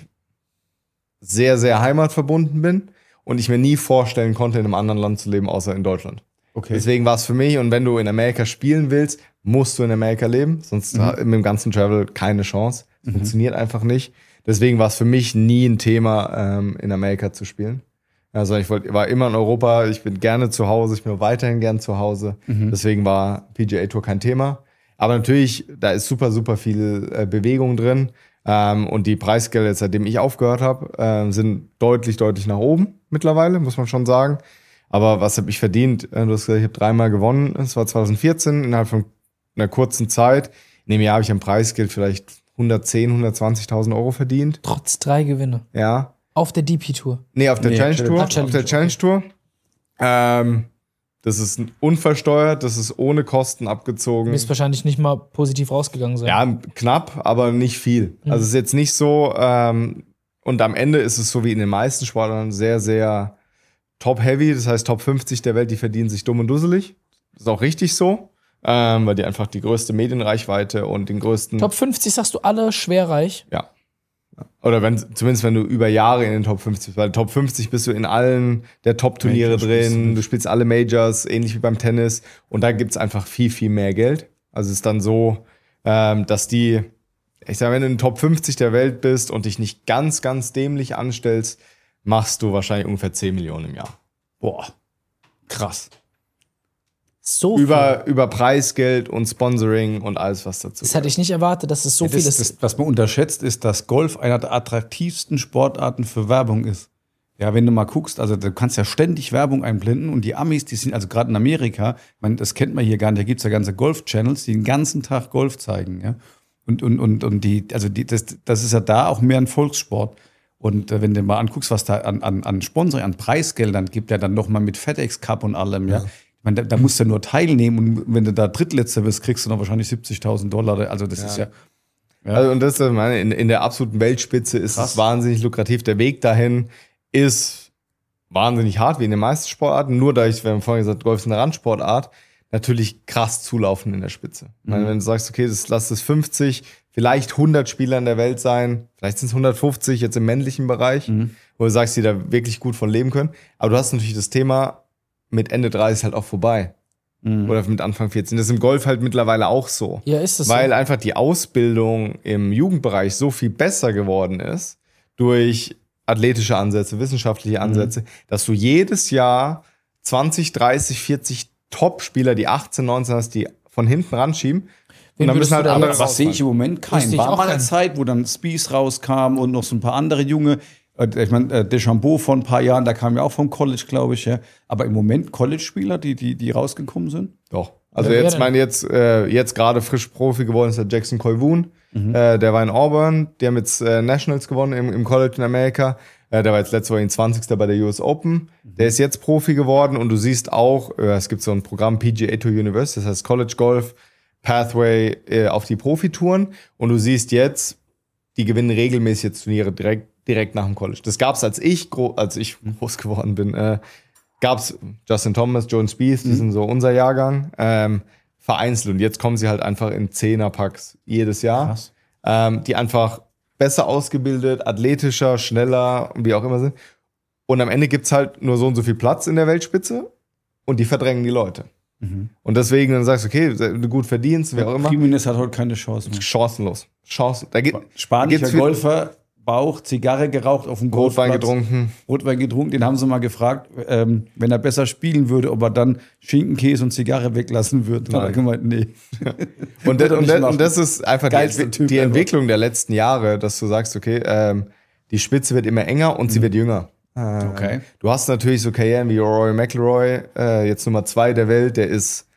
sehr, sehr heimatverbunden bin und ich mir nie vorstellen konnte, in einem anderen Land zu leben, außer in Deutschland. Okay. Deswegen war es für mich, und wenn du in Amerika spielen willst, musst du in Amerika leben, sonst mit dem ganzen Travel keine Chance. Das funktioniert einfach nicht. Deswegen war es für mich nie ein Thema, in Amerika zu spielen. Also war immer in Europa, ich bin gerne zu Hause, ich bin auch weiterhin gern zu Hause. Deswegen war PGA Tour kein Thema. Aber natürlich, da ist super, super viel Bewegung drin. Und die Preisgelder, seitdem ich aufgehört habe, sind deutlich, deutlich nach oben mittlerweile, muss man schon sagen. Aber was habe ich verdient? Du hast gesagt, ich habe 3-mal gewonnen. Das war 2014, innerhalb von einer kurzen Zeit. In dem Jahr habe ich am Preisgeld vielleicht 110.000, 120.000 Euro verdient. Trotz 3 Gewinne. Ja. Auf der DP Tour? Nee, auf der Challenge Tour. Auf der Challenge Tour. Das ist unversteuert, das ist ohne Kosten abgezogen. Du wirst wahrscheinlich nicht mal positiv rausgegangen sein. Ja, knapp, aber nicht viel. Also es ist jetzt nicht so, und am Ende ist es so wie in den meisten Sportarten sehr, sehr top-heavy. Das heißt, Top 50 der Welt, die verdienen sich dumm und dusselig. Das ist auch richtig so, weil die einfach die größte Medienreichweite und den größten... Top 50 sagst du alle schwerreich? Ja. Oder zumindest wenn du über Jahre in den Top 50 bist. Weil Top 50 bist du in allen der Top-Turniere drin, du spielst alle Majors, ähnlich wie beim Tennis. Und da gibt's einfach viel, viel mehr Geld. Also es ist dann so, dass ich sag, wenn du in den Top 50 der Welt bist und dich nicht ganz, ganz dämlich anstellst, machst du wahrscheinlich ungefähr 10 Millionen im Jahr. Boah, krass. So über Preisgeld und Sponsoring und alles, was dazu Das hätte ich nicht erwartet, dass es so viel ist. Was man unterschätzt, ist, dass Golf einer der attraktivsten Sportarten für Werbung ist. Ja, wenn du mal guckst, also du kannst ja ständig Werbung einblenden und die Amis, die sind, also gerade in Amerika, das kennt man hier gar nicht, da gibt's ja ganze Golf-Channels, die den ganzen Tag Golf zeigen, ja. Und das ist ja da auch mehr ein Volkssport. Und wenn du mal anguckst, was da an Sponsoring, an Preisgeldern gibt, ja dann noch mal mit FedEx Cup und allem, ja. Ich meine, da musst du nur teilnehmen und wenn du da Drittletzter wirst, kriegst du noch wahrscheinlich $70.000. Also das ist ja. Also und das in der absoluten Weltspitze ist es wahnsinnig lukrativ. Der Weg dahin ist wahnsinnig hart, wie in den meisten Sportarten. Nur da wir haben vorhin gesagt, Golf ist eine Randsportart, natürlich krass zulaufen in der Spitze. Ich meine, wenn du sagst, okay, lass es 50, vielleicht 100 Spieler in der Welt sein, vielleicht sind es 150 jetzt im männlichen Bereich, wo du sagst, die da wirklich gut von leben können. Aber du hast natürlich das Thema mit Ende 30 halt auch vorbei. Oder mit Anfang 14. Das ist im Golf halt mittlerweile auch so. Ja, ist das Weil so? einfach die Ausbildung im Jugendbereich so viel besser geworden ist durch athletische Ansätze, wissenschaftliche Ansätze, dass du jedes Jahr 20, 30, 40 Top-Spieler, die 18, 19 hast, die von hinten ranschieben. Und dann müssen halt andere Was sehe ich im Moment? War mal eine Zeit, wo dann Spieth rauskam und noch so ein paar andere Junge. Ich meine, Deschambeau vor ein paar Jahren, da kam ja auch vom College, glaube ich. Ja. Aber im Moment College-Spieler, die rausgekommen sind? Doch. Also jetzt gerade frisch Profi geworden ist der Jackson Colquhoun. Der war in Auburn. Die haben jetzt Nationals gewonnen im College in Amerika. Der war jetzt letzte Woche in 20. bei der US Open. Der ist jetzt Profi geworden und du siehst auch, es gibt so ein Programm PGA Tour University, das heißt College Golf Pathway auf die Profitouren. Und du siehst jetzt, die gewinnen regelmäßig jetzt Turniere direkt nach dem College. Das gab's, als ich groß geworden bin, gab's Justin Thomas, Jordan Spieth, die sind so unser Jahrgang, vereinzelt. Und jetzt kommen sie halt einfach in 10er-Packs jedes Jahr. Krass. Die einfach besser ausgebildet, athletischer, schneller und wie auch immer sind. Und am Ende gibt's halt nur so und so viel Platz in der Weltspitze und die verdrängen die Leute. Und deswegen dann sagst du, okay, du gut verdienst, wer auch immer. Jimenez hat heute keine Chance mehr. Chancenlos. Spanischer Golfer, Bauch, Zigarre geraucht auf dem Rotwein getrunken, den haben sie mal gefragt, wenn er besser spielen würde, ob er dann Schinken, Käse und Zigarre weglassen würde. Dann hat er gemeint, nee. und das ist einfach die Entwicklung der letzten Jahre, dass du sagst, okay, die Spitze wird immer enger und sie wird jünger. Okay. Du hast natürlich so Karrieren wie Rory McIlroy, jetzt Nummer 2 der Welt, der ist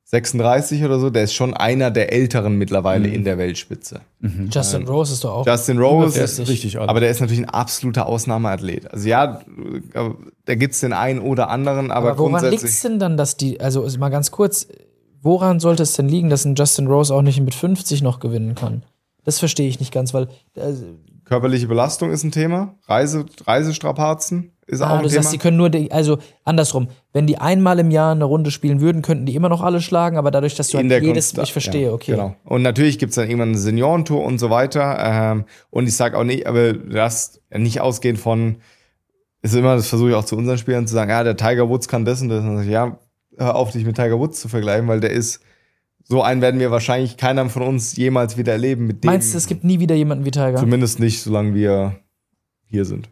36 oder so, der ist schon einer der Älteren mittlerweile in der Weltspitze. Justin Rose ist doch auch. Justin Rose, der ist richtig alt. aber der ist natürlich ein absoluter Ausnahmeathlet. Also ja, da gibt's den einen oder anderen, aber woran grundsätzlich. liegt's denn dann, dass also mal ganz kurz, woran sollte es denn liegen, dass ein Justin Rose auch nicht mit 50 noch gewinnen kann? Das verstehe ich nicht ganz, weil Körperliche Belastung ist ein Thema, Reisestrapazen ist auch ein das Thema. heißt, die können nur, also andersrum, wenn die einmal im Jahr eine Runde spielen würden, könnten die immer noch alle schlagen, aber dadurch, dass du halt ich verstehe, ja, okay. Genau. Und natürlich gibt's dann irgendwann eine Seniorentour und so weiter. Und ich sag auch nicht, aber das nicht ausgehend von, ist immer, das versuche ich auch zu unseren Spielern zu sagen, ja, der Tiger Woods kann das und das. Und ja, hör auf, dich mit Tiger Woods zu vergleichen, weil der ist, so einen werden wir wahrscheinlich keiner von uns jemals wieder erleben mit dem. Meinst du, es gibt nie wieder jemanden wie Tiger? Zumindest nicht, solange wir hier sind.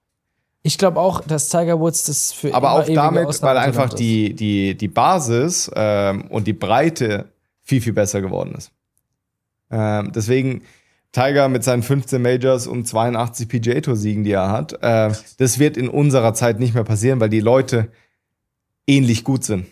Ich glaube auch, dass Tiger Woods das für aber immer auch damit, Ausnahme weil einfach ist. die Basis und die Breite viel, viel besser geworden ist. Deswegen Tiger mit seinen 15 Majors und 82 PGA Tour Siegen, die er hat, das wird in unserer Zeit nicht mehr passieren, weil die Leute ähnlich gut sind.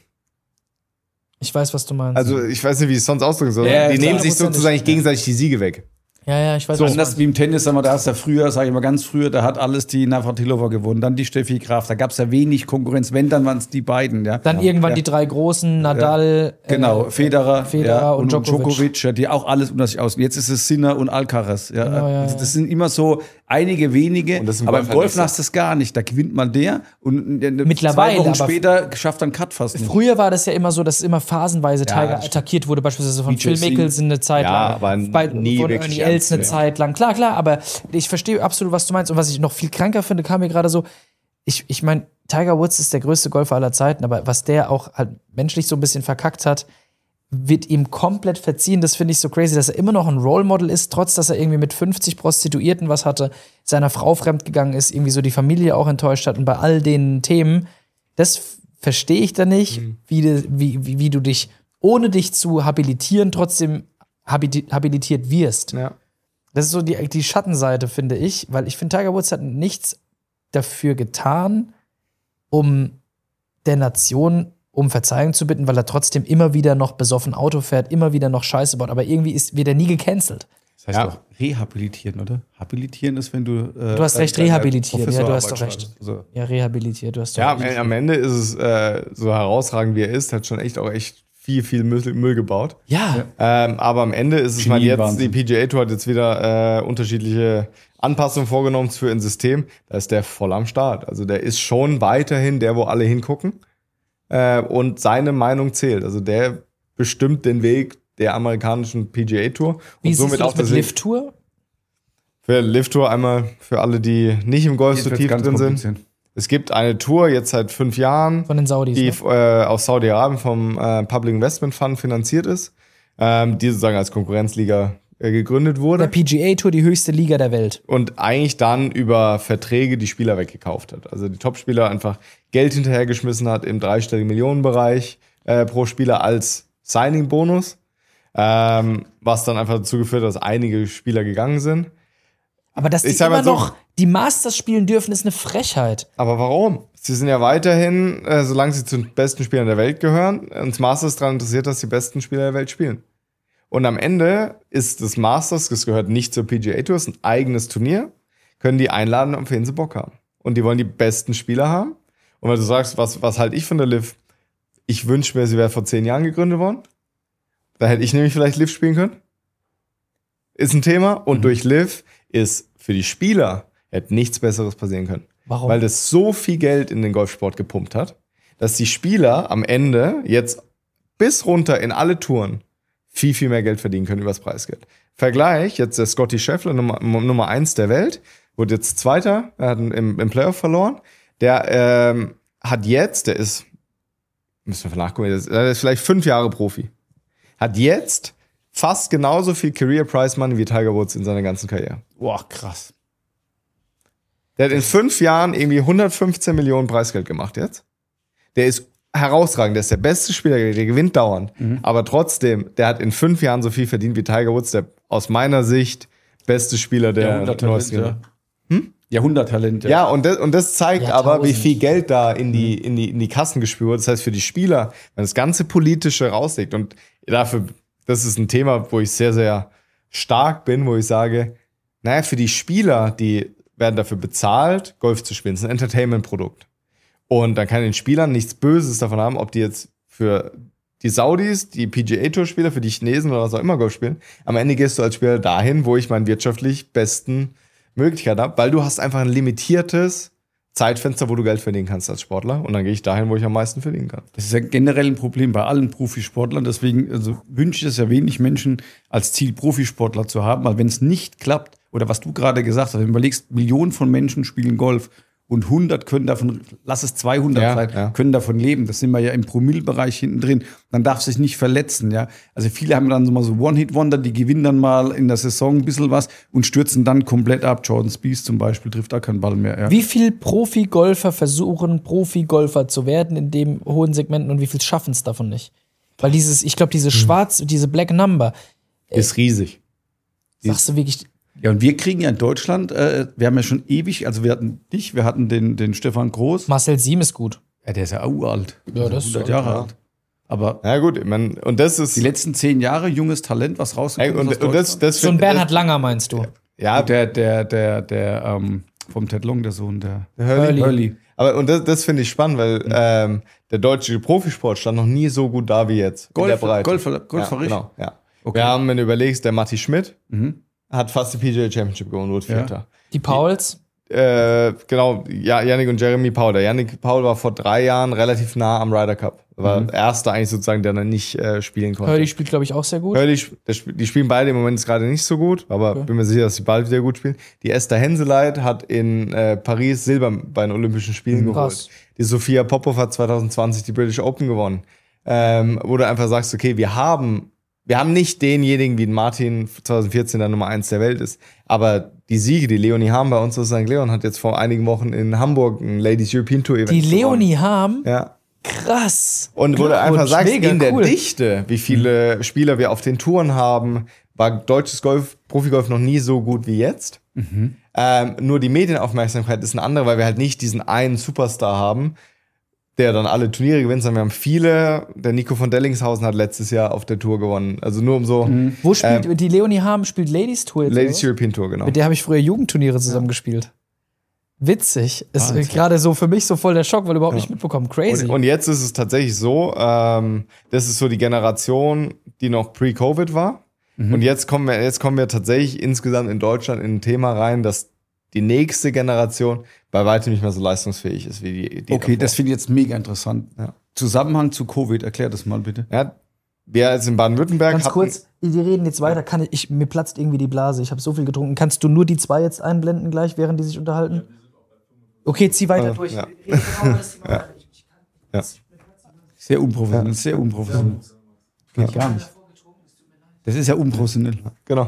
Ich weiß, was du meinst. Also ich weiß nicht, wie ich es sonst ausdrücken soll. Ja, die nehmen sich 100% sozusagen gegenseitig die Siege weg. Ja, ich weiß, So, was du anders meinst. wie im Tennis, sagen wir, da hast du früher, sage ich mal ganz früher, da hat alles die Navratilova gewonnen, dann die Steffi Graf, da gab es ja wenig Konkurrenz, wenn, dann waren es die beiden. Ja. Dann irgendwann die drei großen, Nadal, Genau, Federer ja, und Djokovic, ja, die auch alles unter sich aus. Jetzt ist es Sinner und Alcaraz. Ja. Genau, ja, das sind immer so einige wenige, Und das ist im aber Golf im Golf halt nicht hast du es gar nicht. Da gewinnt mal der und Mittlerweile, 2 Wochen aber später schafft dann Cut fast nicht. Früher war das ja immer so, dass immer phasenweise Tiger attackiert wurde, beispielsweise von Phil Mickelson eine Zeit Ja, lang, aber nie von wirklich Ernie Els eine ernst Zeit lang. Klar, aber ich verstehe absolut, was du meinst. Und was ich noch viel kranker finde, kam mir gerade so, ich meine, Tiger Woods ist der größte Golfer aller Zeiten, aber was der auch halt menschlich so ein bisschen verkackt hat, wird ihm komplett verziehen. Das finde ich so crazy, dass er immer noch ein Role Model ist, trotz dass er irgendwie mit 50 Prostituierten was hatte, seiner Frau fremdgegangen ist, irgendwie so die Familie auch enttäuscht hat und bei all den Themen, das verstehe ich da nicht, wie du dich, ohne dich zu habilitieren, trotzdem habilitiert wirst. Ja. Das ist so die Schattenseite, finde ich, weil ich finde, Tiger Woods hat nichts dafür getan, um der Nation um Verzeihung zu bitten, weil er trotzdem immer wieder noch besoffen Auto fährt, immer wieder noch Scheiße baut, aber irgendwie wird er nie gecancelt. Das heißt doch rehabilitieren, oder? Habilitieren ist, wenn du Du hast recht, rehabilitiert. Ja, du hast doch recht. Also. Ja, rehabilitiert, du hast doch Ja, recht. am Ende ist es so herausragend, wie er ist, hat schon echt viel Müll gebaut. Ja. Aber am Ende ist es mal jetzt, die PGA Tour hat jetzt wieder unterschiedliche Anpassungen vorgenommen für ein System. Da ist der voll am Start. Also der ist schon weiterhin der, wo alle hingucken. Und seine Meinung zählt. Also der bestimmt den Weg der amerikanischen PGA Tour. Wie und siehst somit du das auch mit Live Tour? Für Live Tour einmal für alle, die nicht im Golf so tief drin sind. Es gibt eine Tour jetzt seit 5 Jahren, von den Saudis, die ne? aus Saudi-Arabien vom Public Investment Fund finanziert ist, die sozusagen als Konkurrenzliga gegründet wurde. Der PGA Tour, die höchste Liga der Welt. Und eigentlich dann über Verträge die Spieler weggekauft hat. Also die Top-Spieler einfach Geld hinterhergeschmissen hat im dreistelligen Millionenbereich pro Spieler als Signing-Bonus, was dann einfach dazu geführt hat, dass einige Spieler gegangen sind. Aber dass die immer noch die Masters spielen dürfen, ist eine Frechheit. Aber warum? Sie sind ja weiterhin, solange sie zu den besten Spielern der Welt gehören, uns Masters daran interessiert, dass die besten Spieler der Welt spielen. Und am Ende ist das Masters, das gehört nicht zur PGA Tour, ist ein eigenes Turnier, können die einladen, auf wen sie Bock haben. Und die wollen die besten Spieler haben. Und wenn du sagst, was halte ich von der LIV? Ich wünsche mir, sie wäre vor 10 Jahren gegründet worden. Da hätte ich nämlich vielleicht LIV spielen können. Ist ein Thema. Und durch LIV ist für die Spieler hätte nichts Besseres passieren können. Warum? Weil das so viel Geld in den Golfsport gepumpt hat, dass die Spieler am Ende jetzt bis runter in alle Touren viel, viel mehr Geld verdienen können über das Preisgeld. Vergleich, jetzt der Scottie Scheffler, Nummer 1 der Welt, wurde jetzt Zweiter, er hat im Playoff verloren. Der hat jetzt, der ist, müssen wir nachgucken, der ist vielleicht 5 Jahre Profi. Hat jetzt fast genauso viel Career Prize Money wie Tiger Woods in seiner ganzen Karriere. Boah, krass. Der hat in 5 Jahren irgendwie 115 Millionen Preisgeld gemacht jetzt. Der ist herausragend, der ist der beste Spieler, der gewinnt dauernd. Aber trotzdem, der hat in 5 Jahren so viel verdient wie Tiger Woods, der aus meiner Sicht beste Spieler der neuesten. Jahrhunderttalent. Ja, und das zeigt aber, wie viel Geld da in Mhm. die Kassen gespült wird. Das heißt, für die Spieler, wenn das ganze Politische rauslegt, und dafür, das ist ein Thema, wo ich sehr, sehr stark bin, wo ich sage, naja, für die Spieler, die werden dafür bezahlt, Golf zu spielen. Das ist ein Entertainment-Produkt. Und dann kann den Spielern nichts Böses davon haben, ob die jetzt für die Saudis, die PGA-Tour-Spieler, für die Chinesen oder was auch immer Golf spielen. Am Ende gehst du als Spieler dahin, wo ich meinen wirtschaftlich besten Möglichkeit habe, weil du hast einfach ein limitiertes Zeitfenster, wo du Geld verdienen kannst als Sportler. Und dann gehe ich dahin, wo ich am meisten verdienen kann. Das ist ja generell ein Problem bei allen Profisportlern. Deswegen wünsche ich es ja wenig Menschen als Ziel, Profisportler zu haben. Weil wenn es nicht klappt, oder was du gerade gesagt hast, wenn du überlegst, Millionen von Menschen spielen Golf und 100 können davon, lass es 200 sein, können davon leben. Das sind wir ja im Promille-Bereich hinten drin. Dann darf sich nicht verletzen, ja. Also viele haben dann so mal so One-Hit-Wonder, die gewinnen dann mal in der Saison ein bisschen was und stürzen dann komplett ab. Jordan Spieth zum Beispiel trifft da keinen Ball mehr. Ja. Wie viel Profigolfer versuchen, Profigolfer zu werden in dem hohen Segmenten und wie viel schaffen es davon nicht? Weil ich glaube, diese Black Number ist riesig. Sagst du wirklich. Ja, und wir kriegen ja in Deutschland, wir haben ja schon ewig, also wir hatten dich, wir hatten den Stefan Groß. Marcel Siem ist gut. Ja, der ist ja uralt. Ja, das ist 100 Jahre alt. Aber ja gut, ich mein, und das ist die letzten 10 Jahre junges Talent, was rausgekommen ist. Und das so ein Bernhard Langer meinst du? Ja, der vom Ted Long, der Sohn, der Hurley. Aber und das finde ich spannend, weil der deutsche Profisport stand noch nie so gut da wie jetzt. Golf, ja, genau, ja. Okay. Wir haben, wenn du überlegst, der Matti Schmidt hat fast die PGA Championship gewonnen, wurde Vierter. Die Pauls? Genau, ja, Yannick und Jeremy Paul. Der Yannick Paul war vor 3 Jahren relativ nah am Ryder Cup. War erster eigentlich sozusagen, der dann nicht spielen konnte. Hurley spielt, glaube ich, auch sehr gut. Hurley, die spielen beide im Moment gerade nicht so gut, aber bin mir sicher, dass sie bald wieder gut spielen. Die Esther Henseleit hat in Paris Silber bei den Olympischen Spielen geholt. Die Sophia Popov hat 2020 die British Open gewonnen. Wo du einfach sagst, okay, wir haben nicht denjenigen wie Martin 2014 der Nummer 1 der Welt ist, aber die Siege, die Leonie Harm bei uns aus St. Leon hat jetzt vor einigen Wochen in Hamburg ein Ladies European Tour Event gewonnen. Die Leonie Harm? Ja. Krass. Und wo du einfach sagst, in der Dichte, wie viele Spieler wir auf den Touren haben, war deutsches Profigolf noch nie so gut wie jetzt. Nur die Medienaufmerksamkeit ist eine andere, weil wir halt nicht diesen einen Superstar haben, der dann alle Turniere gewinnt, sondern wir haben viele. Der Nico von Dellingshausen hat letztes Jahr auf der Tour gewonnen. Also nur um so. Wo spielt die Leonie Harm? Spielt Ladies Tour jetzt? Ladies European Tour, genau. Mit der habe ich früher Jugendturniere zusammen gespielt. Witzig. Ist gerade so für mich so voll der Schock, weil überhaupt nicht mitbekommen. Crazy. Und jetzt ist es tatsächlich so, das ist so die Generation, die noch pre-Covid war. Und jetzt kommen wir tatsächlich insgesamt in Deutschland in ein Thema rein, dass die nächste Generation bei weitem nicht mehr so leistungsfähig ist wie die okay, davor. das finde ich jetzt mega interessant. Ja. Zusammenhang zu Covid, erklär das mal bitte. Ja, wir jetzt in Baden-Württemberg Ganz kurz, wir reden jetzt weiter. Mir platzt irgendwie die Blase. Ich habe so viel getrunken. Kannst du nur die 2 jetzt einblenden gleich, während die sich unterhalten? Okay, zieh weiter durch. Ja. Sehr unprofessionell, sehr unprofessionell. Geht gar nicht. Das ist ja unprofessionell. Genau.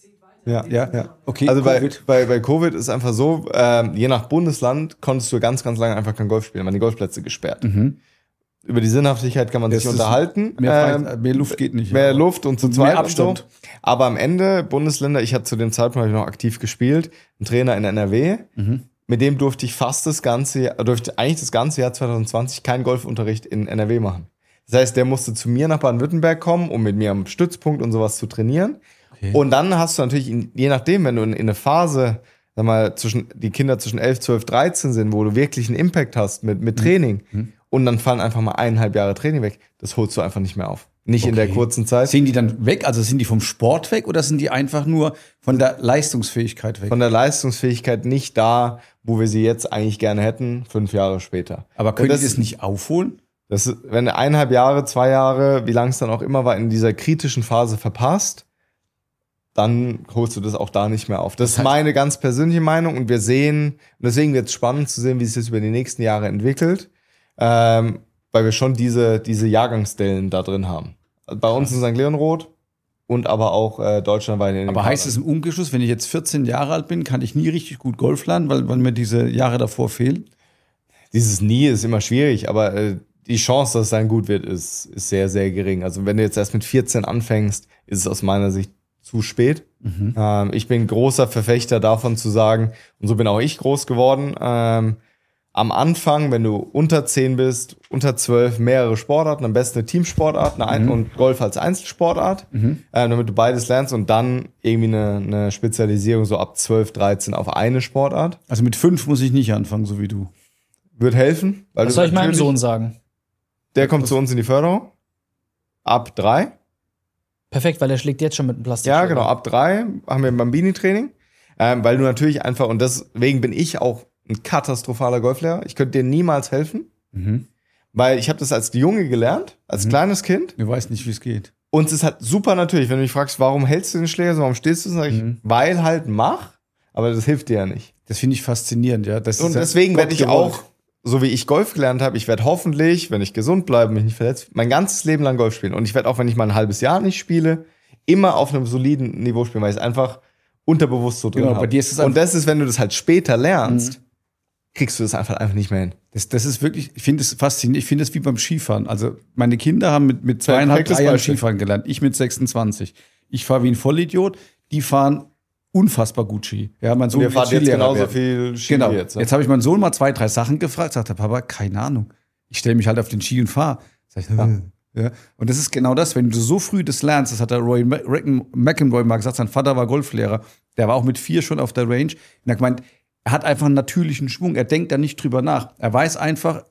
Ja. Okay, Also bei Covid ist einfach so, je nach Bundesland konntest du ganz, ganz lange einfach kein Golf spielen, waren die Golfplätze gesperrt. Über die Sinnhaftigkeit kann man sich unterhalten. Mehr Luft geht nicht. Mehr Luft und zu zweit Abstand. Und so. Aber am Ende, Bundesländer, ich hatte zu dem Zeitpunkt noch aktiv gespielt, ein Trainer in NRW, mit dem durfte ich eigentlich das ganze Jahr 2020 keinen Golfunterricht in NRW machen. Das heißt, der musste zu mir nach Baden-Württemberg kommen, um mit mir am Stützpunkt und sowas zu trainieren. Okay. Und dann hast du natürlich, je nachdem, wenn du in eine Phase, sag mal, die Kinder zwischen 11, 12, 13 sind, wo du wirklich einen Impact hast mit Training, und dann fallen einfach mal 1,5 Jahre Training weg, das holst du einfach nicht mehr auf. Nicht in der kurzen Zeit. Sind die dann weg? Also sind die vom Sport weg oder sind die einfach nur von der Leistungsfähigkeit weg? Von der Leistungsfähigkeit nicht da, wo wir sie jetzt eigentlich gerne hätten, 5 Jahre später. Aber können die das nicht aufholen? Wenn du 1,5 Jahre, 2 Jahre, wie lang es dann auch immer war, in dieser kritischen Phase verpasst, dann holst du das auch da nicht mehr auf. Das ist meine ganz persönliche Meinung und deswegen wird es spannend zu sehen, wie sich das über die nächsten Jahre entwickelt. Weil wir schon diese Jahrgangsstellen da drin haben. Bei uns in St. Leonroth und aber auch deutschlandweit. Aber heißt es im Umkehrschluss, wenn ich jetzt 14 Jahre alt bin, kann ich nie richtig gut Golf lernen, weil mir diese Jahre davor fehlen? Dieses Nie ist immer schwierig, aber die Chance, dass es dann gut wird, ist sehr, sehr gering. Also wenn du jetzt erst mit 14 anfängst, ist es aus meiner Sicht zu spät. Ich bin großer Verfechter davon zu sagen, und so bin auch ich groß geworden, am Anfang, wenn du unter 10 bist, unter 12, mehrere Sportarten, am besten eine Teamsportart und Golf als Einzelsportart, damit du beides lernst und dann irgendwie eine Spezialisierung so ab 12, 13 auf eine Sportart. Also mit 5 muss ich nicht anfangen, so wie du. Wird helfen. Weil Was soll ich meinem Sohn sagen? Der kommt zu uns in die Förderung. Ab 3. Perfekt, weil er schlägt jetzt schon mit dem Plastik. Ja, genau. Ab 3 haben wir ein Bambini-Training. Weil du natürlich einfach, und deswegen bin ich auch ein katastrophaler Golflehrer. Ich könnte dir niemals helfen, weil ich habe das als Junge gelernt, als kleines Kind. Du weißt nicht, wie es geht. Und es ist halt super natürlich, wenn du mich fragst, warum hältst du den Schläger so, warum stehst du, sag ich, weil halt mach, aber das hilft dir ja nicht. Das finde ich faszinierend, ja. Und deswegen werde ich auch, so wie ich Golf gelernt habe, ich werde hoffentlich, wenn ich gesund bleibe, mich nicht verletzt, mein ganzes Leben lang Golf spielen. Und ich werde auch, wenn ich mal ein halbes Jahr nicht spiele, immer auf einem soliden Niveau spielen, weil ich es einfach unterbewusst so drin habe. Bei dir ist es und das ist, wenn du das halt später lernst, kriegst du das einfach nicht mehr hin. Das ist wirklich, ich finde es faszinierend. Ich finde es wie beim Skifahren. Also meine Kinder haben mit 2,5, 3 Jahren Skifahren gelernt. Ich mit 26. Ich fahre wie ein Vollidiot. Die fahren unfassbar gut Ski. Ja, mein Sohn und ihr fahrt jetzt genauso viel Ski genau. jetzt. Jetzt habe ich meinen Sohn mal 2, 3 Sachen gefragt. Sagt der Papa, keine Ahnung. Ich stelle mich halt auf den Ski und fahre. Sag ich, ja. Und das ist genau das, wenn du so früh das lernst, das hat der Roy McElroy mal gesagt, sein Vater war Golflehrer. Der war auch mit 4 schon auf der Range. Und er hat gemeint, er hat einfach einen natürlichen Schwung. Er denkt da nicht drüber nach. Er weiß einfach,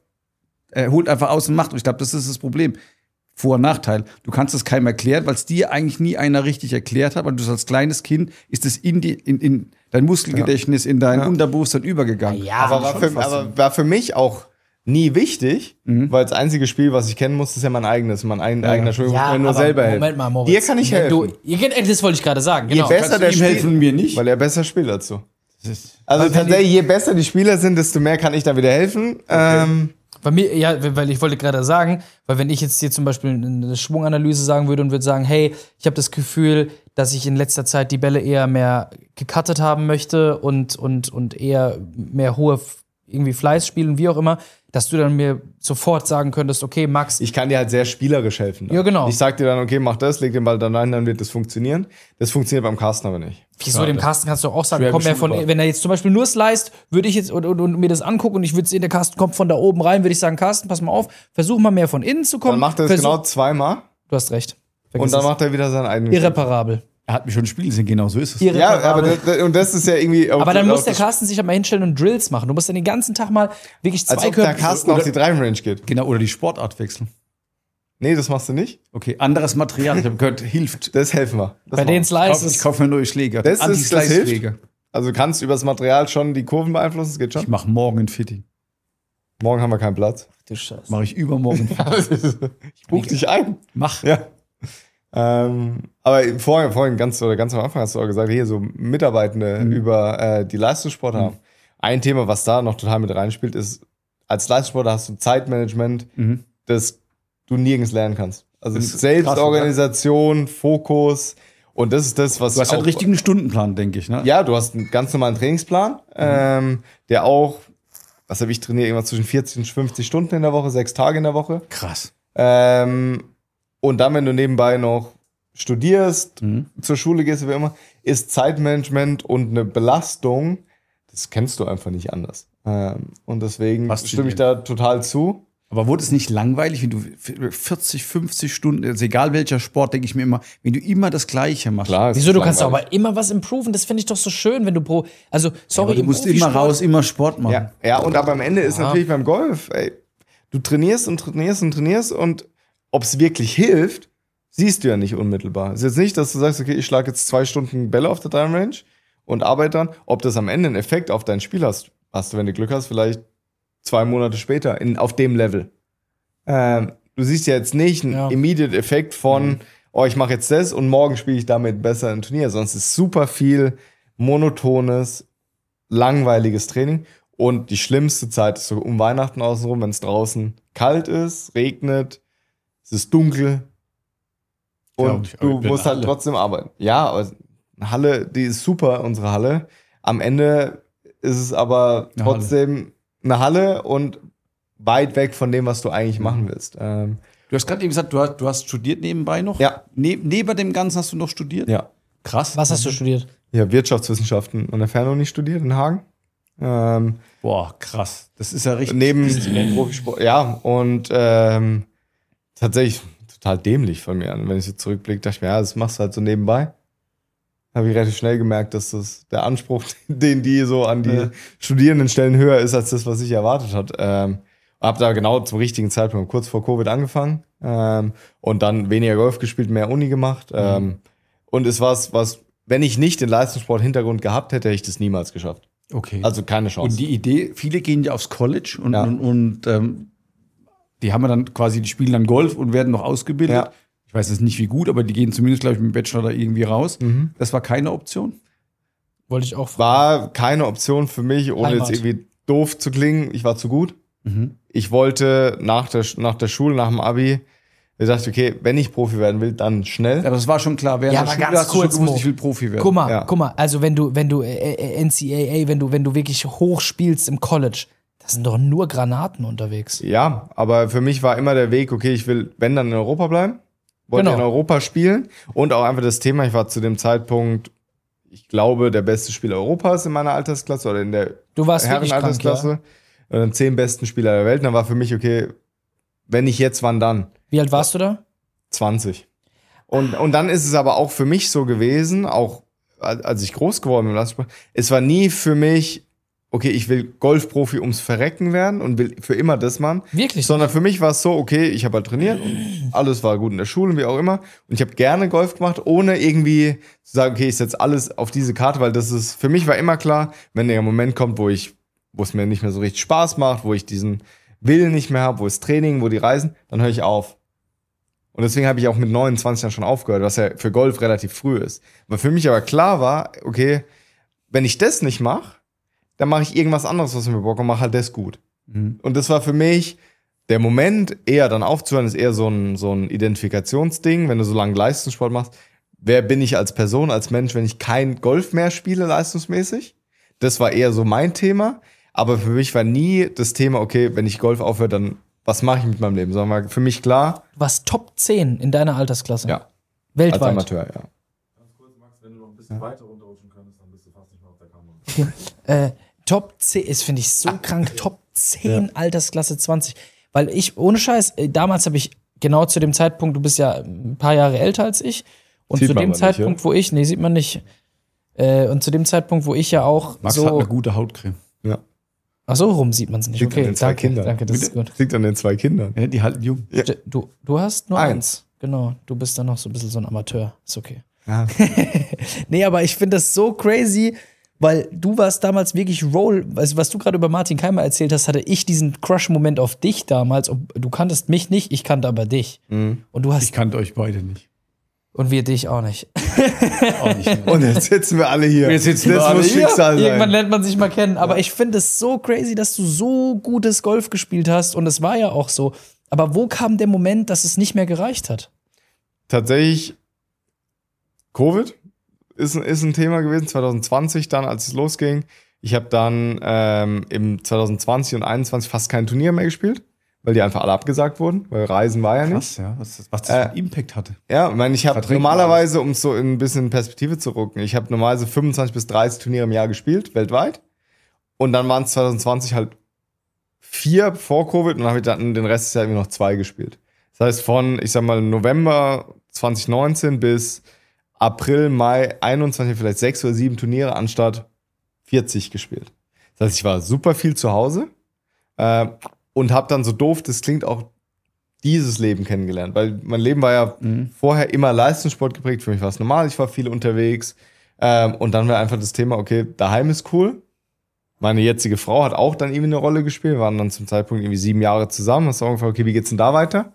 er holt einfach aus und macht. Und ich glaube, das ist das Problem. Vor- und Nachteil. Du kannst es keinem erklären, weil es dir eigentlich nie einer richtig erklärt hat. Und du als kleines Kind ist es in dein Muskelgedächtnis, in dein Unterbewusstsein übergegangen. Ja, aber war für mich auch nie wichtig, weil das einzige Spiel, was ich kennen muss, ist ja mein eigenes. Mein eigener Spiel, wo ich mir nur selber helfen. Moment mal, Moritz. Dir kann ich helfen. Das wollte ich gerade sagen. Genau. Je besser der ihm helfen, mir nicht. Weil er besser spielt dazu. Also tatsächlich, je besser die Spieler sind, desto mehr kann ich dann wieder helfen. Okay. Bei mir, ja, weil ich wollte gerade sagen, weil wenn ich jetzt hier zum Beispiel eine Schwunganalyse sagen würde und würde sagen, hey, ich habe das Gefühl, dass ich in letzter Zeit die Bälle eher mehr gecuttet haben möchte und eher mehr hohe irgendwie Fleiß spielen, wie auch immer, dass du dann mir sofort sagen könntest, okay, Max. Ich kann dir halt sehr spielerisch helfen. Ja, genau. Ich sag dir dann, okay, mach das, leg den Ball dann rein, dann wird das funktionieren. Das funktioniert beim Carsten aber nicht. Wieso, dem Carsten kannst du auch sagen, komm mehr von, wenn er jetzt zum Beispiel nur sliced, würde ich jetzt und mir das angucken und ich würde sehen, der Carsten kommt von da oben rein, würde ich sagen, Carsten, pass mal auf, versuch mal mehr von innen zu kommen. Dann macht er das genau 2-mal. Du hast recht. Und dann macht er wieder seinen eigenen. Irreparabel. Er hat mich schon Spiel gesehen, genau so ist es. Ja, aber und das ist ja irgendwie. Aber dann muss der Carsten sich halt mal hinstellen und Drills machen. Du musst dann den ganzen Tag mal wirklich als ob der Carsten auf die Driving-Range geht. Genau, oder die Sportart wechseln. Nee, das machst du nicht. Okay, anderes Material, ich habe gehört, hilft. Das helfen wir. Bei den Slices. Ich kaufe mir neue Schläger. Das hilft. Also du kannst über das Material schon die Kurven beeinflussen, das geht schon. Ich mache morgen ein Fitting. Morgen haben wir keinen Platz. Du Scheiße. Mache ich übermorgen. Ich buch dich ein. Mach. Ja. Aber vorhin ganz am Anfang hast du auch gesagt, hier so Mitarbeitende über die Leistungssport haben. Ein Thema, was da noch total mit reinspielt, ist, als Leistungssportler hast du Zeitmanagement, das du nirgends lernen kannst. Also Selbstorganisation, Fokus. Und das ist das, was. Du hast halt einen richtigen Stundenplan, denke ich, ne? Ja, du hast einen ganz normalen Trainingsplan, der auch, was habe ich trainiert, irgendwas zwischen 40 und 50 Stunden in der Woche, 6 Tage in der Woche. Krass. Und dann, wenn du nebenbei noch studierst, zur Schule gehst, wie immer, ist Zeitmanagement und eine Belastung, das kennst du einfach nicht anders. Und deswegen stimme ich da total zu. Aber wurde es nicht langweilig, wenn du 40, 50 Stunden, also egal welcher Sport, denke ich mir immer, wenn du immer das Gleiche machst. Klar, wieso, du kannst aber immer was improven, das finde ich doch so schön, wenn du du musst immer raus, immer Sport machen. Ja, und aber am Ende ist natürlich beim Golf, ey, du trainierst und ob es wirklich hilft, siehst du ja nicht unmittelbar. Es ist jetzt nicht, dass du sagst, okay, ich schlage jetzt 2 Stunden Bälle auf der Time Range und arbeite dann, ob das am Ende einen Effekt auf dein Spiel hast du, wenn du Glück hast, vielleicht 2 Monate später auf dem Level. Du siehst ja jetzt nicht einen immediate Effekt von, ich mache jetzt das und morgen spiele ich damit besser ein Turnier. Sonst ist super viel monotones, langweiliges Training. Und die schlimmste Zeit ist so um Weihnachten außenrum, wenn es draußen kalt ist, regnet, es ist dunkel und du musst halt trotzdem arbeiten. Ja, aber eine Halle, die ist super, unsere Halle. Am Ende ist es aber trotzdem eine Halle und weit weg von dem, was du eigentlich machen willst. Du hast gerade eben gesagt, du hast studiert nebenbei noch? Ja. Neben dem Ganzen hast du noch studiert? Ja. Krass. Was hast du studiert? Ich habe Wirtschaftswissenschaften an der Fernuni studiert in Hagen. Boah, krass. Das ist ja richtig. Neben Profisport, ja. Und tatsächlich total dämlich von mir. Und wenn ich so zurückblicke, dachte ich mir, das machst du halt so nebenbei. Habe ich relativ schnell gemerkt, dass das der Anspruch, den die so an die Studierenden stellen, höher ist als das, was ich erwartet hatte. Habe da genau zum richtigen Zeitpunkt, kurz vor Covid angefangen und dann weniger Golf gespielt, mehr Uni gemacht. Und es war was, wenn ich nicht den Leistungssport-Hintergrund gehabt hätte, hätte ich das niemals geschafft. Okay. Also keine Chance. Und die Idee, viele gehen ja aufs College und die haben ja dann quasi, die spielen dann Golf und werden noch ausgebildet. Ja. Ich weiß jetzt nicht wie gut, aber die gehen zumindest, glaube ich, mit dem Bachelor da irgendwie raus. Das war keine Option? Wollte ich auch fragen. War keine Option für mich, ohne jetzt irgendwie doof zu klingen. Ich war zu gut. Ich wollte nach der Schule, nach dem Abi, ich dachte, okay, wenn ich Profi werden will, dann schnell. Ja, das war schon klar. Während der Schule hast du schon gewusst, ich will Profi werden. Guck mal, also wenn du NCAA, wenn du wirklich hoch spielst im College, das sind doch nur Granaten unterwegs. Ja, aber für mich war immer der Weg, okay, ich will, wenn, dann in Europa bleiben. Wollte in Europa spielen und auch einfach das Thema, ich war zu dem Zeitpunkt, ich glaube, der beste Spieler Europas in meiner Altersklasse oder in der Herrenaltersklasse. Und den 10 besten Spieler der Welt. Und dann war für mich, okay, wenn nicht jetzt, wann dann? Wie alt warst du da? 20. Und dann ist es aber auch für mich so gewesen, auch als ich groß geworden bin, es war nie für mich, okay, ich will Golfprofi ums Verrecken werden und will für immer das machen. Wirklich? Sondern für mich war es so, okay, ich habe halt trainiert und alles war gut in der Schule, wie auch immer. Und ich habe gerne Golf gemacht, ohne irgendwie zu sagen, okay, ich setze alles auf diese Karte, weil das ist, für mich war immer klar, wenn der Moment kommt, wo es mir nicht mehr so richtig Spaß macht, wo ich diesen Willen nicht mehr habe, wo es Training, wo die Reisen, dann höre ich auf. Und deswegen habe ich auch mit 29 dann schon aufgehört, was ja für Golf relativ früh ist. Weil für mich aber klar war, okay, wenn ich das nicht mache, dann mache ich irgendwas anderes, was mir Bock macht, mache halt das gut. Und das war für mich der Moment, eher dann aufzuhören, ist eher so ein Identifikationsding, wenn du so lange Leistungssport machst. Wer bin ich als Person, als Mensch, wenn ich kein Golf mehr spiele, leistungsmäßig? Das war eher so mein Thema. Aber für mich war nie das Thema, okay, wenn ich Golf aufhöre, dann was mache ich mit meinem Leben? Sondern war für mich klar. Du warst Top 10 in deiner Altersklasse. Ja. Weltweit. Als Amateur, ja. Ganz kurz, Max, wenn du noch ein bisschen weiter runterrutschen könntest, dann bist du fast nicht mehr auf der Kamera. Top 10, ist, finde ich, so krank. Top 10 Altersklasse 20. Weil ich, ohne Scheiß, damals habe ich genau zu dem Zeitpunkt, du bist ja ein paar Jahre älter als ich. Und zu dem Zeitpunkt, wo ich, sieht man nicht. Und zu dem Zeitpunkt, wo ich ja auch Max so. hat eine gute Hautcreme. Ja. Ach so, rum sieht man es nicht. Liegt an Okay, den 2 Kindern. Danke, das ist gut. Liegt an den 2 Kindern. Ja, die halten jung. Ja. Du hast nur Eins. Genau, du bist dann noch so ein bisschen so ein Amateur. Ist okay. Ja. Nee, aber ich finde das so crazy, weil du warst damals wirklich also was du gerade über Martin Keimer erzählt hast, hatte ich diesen Crush-Moment auf dich damals. Du kanntest mich nicht, ich kannte aber dich. Und du hast. Ich kannte euch beide nicht. Und wir dich auch nicht. Auch nicht mehr. Und jetzt sitzen wir alle hier. Jetzt sitzen wir das alle muss hier. Schicksal sein. Irgendwann lernt man sich mal kennen. Aber ich finde es so crazy, dass du so gutes Golf gespielt hast. Und es war ja auch so. Aber wo kam der Moment, dass es nicht mehr gereicht hat? Tatsächlich, Covid ist ein Thema gewesen, 2020 dann, als es losging. Ich habe dann im 2020 und 2021 fast kein Turnier mehr gespielt, weil die einfach alle abgesagt wurden, weil Reisen war ja nicht. Krass, ja. Was das für einen Impact hatte. Ja, ich meine, ich habe Verdrängt normalerweise, um es so in ein bisschen in Perspektive zu rücken, ich habe normalerweise 25 bis 30 Turniere im Jahr gespielt, weltweit. Und dann waren es 2020 halt 4 vor Covid und dann habe ich dann den Rest des Jahres irgendwie noch 2 gespielt. Das heißt, von, ich sag mal, November 2019 bis April, Mai 21 vielleicht 6 oder 7 Turniere anstatt 40 gespielt. Das heißt, ich war super viel zu Hause und habe dann, so doof das klingt, auch dieses Leben kennengelernt. Weil mein Leben war ja vorher immer Leistungssport geprägt. Für mich war es normal, ich war viel unterwegs. Und dann war einfach das Thema, okay, daheim ist cool. Meine jetzige Frau hat auch dann irgendwie eine Rolle gespielt. Wir waren dann zum Zeitpunkt irgendwie 7 Jahre zusammen. Hast du auch gefragt, okay, wie geht's denn da weiter?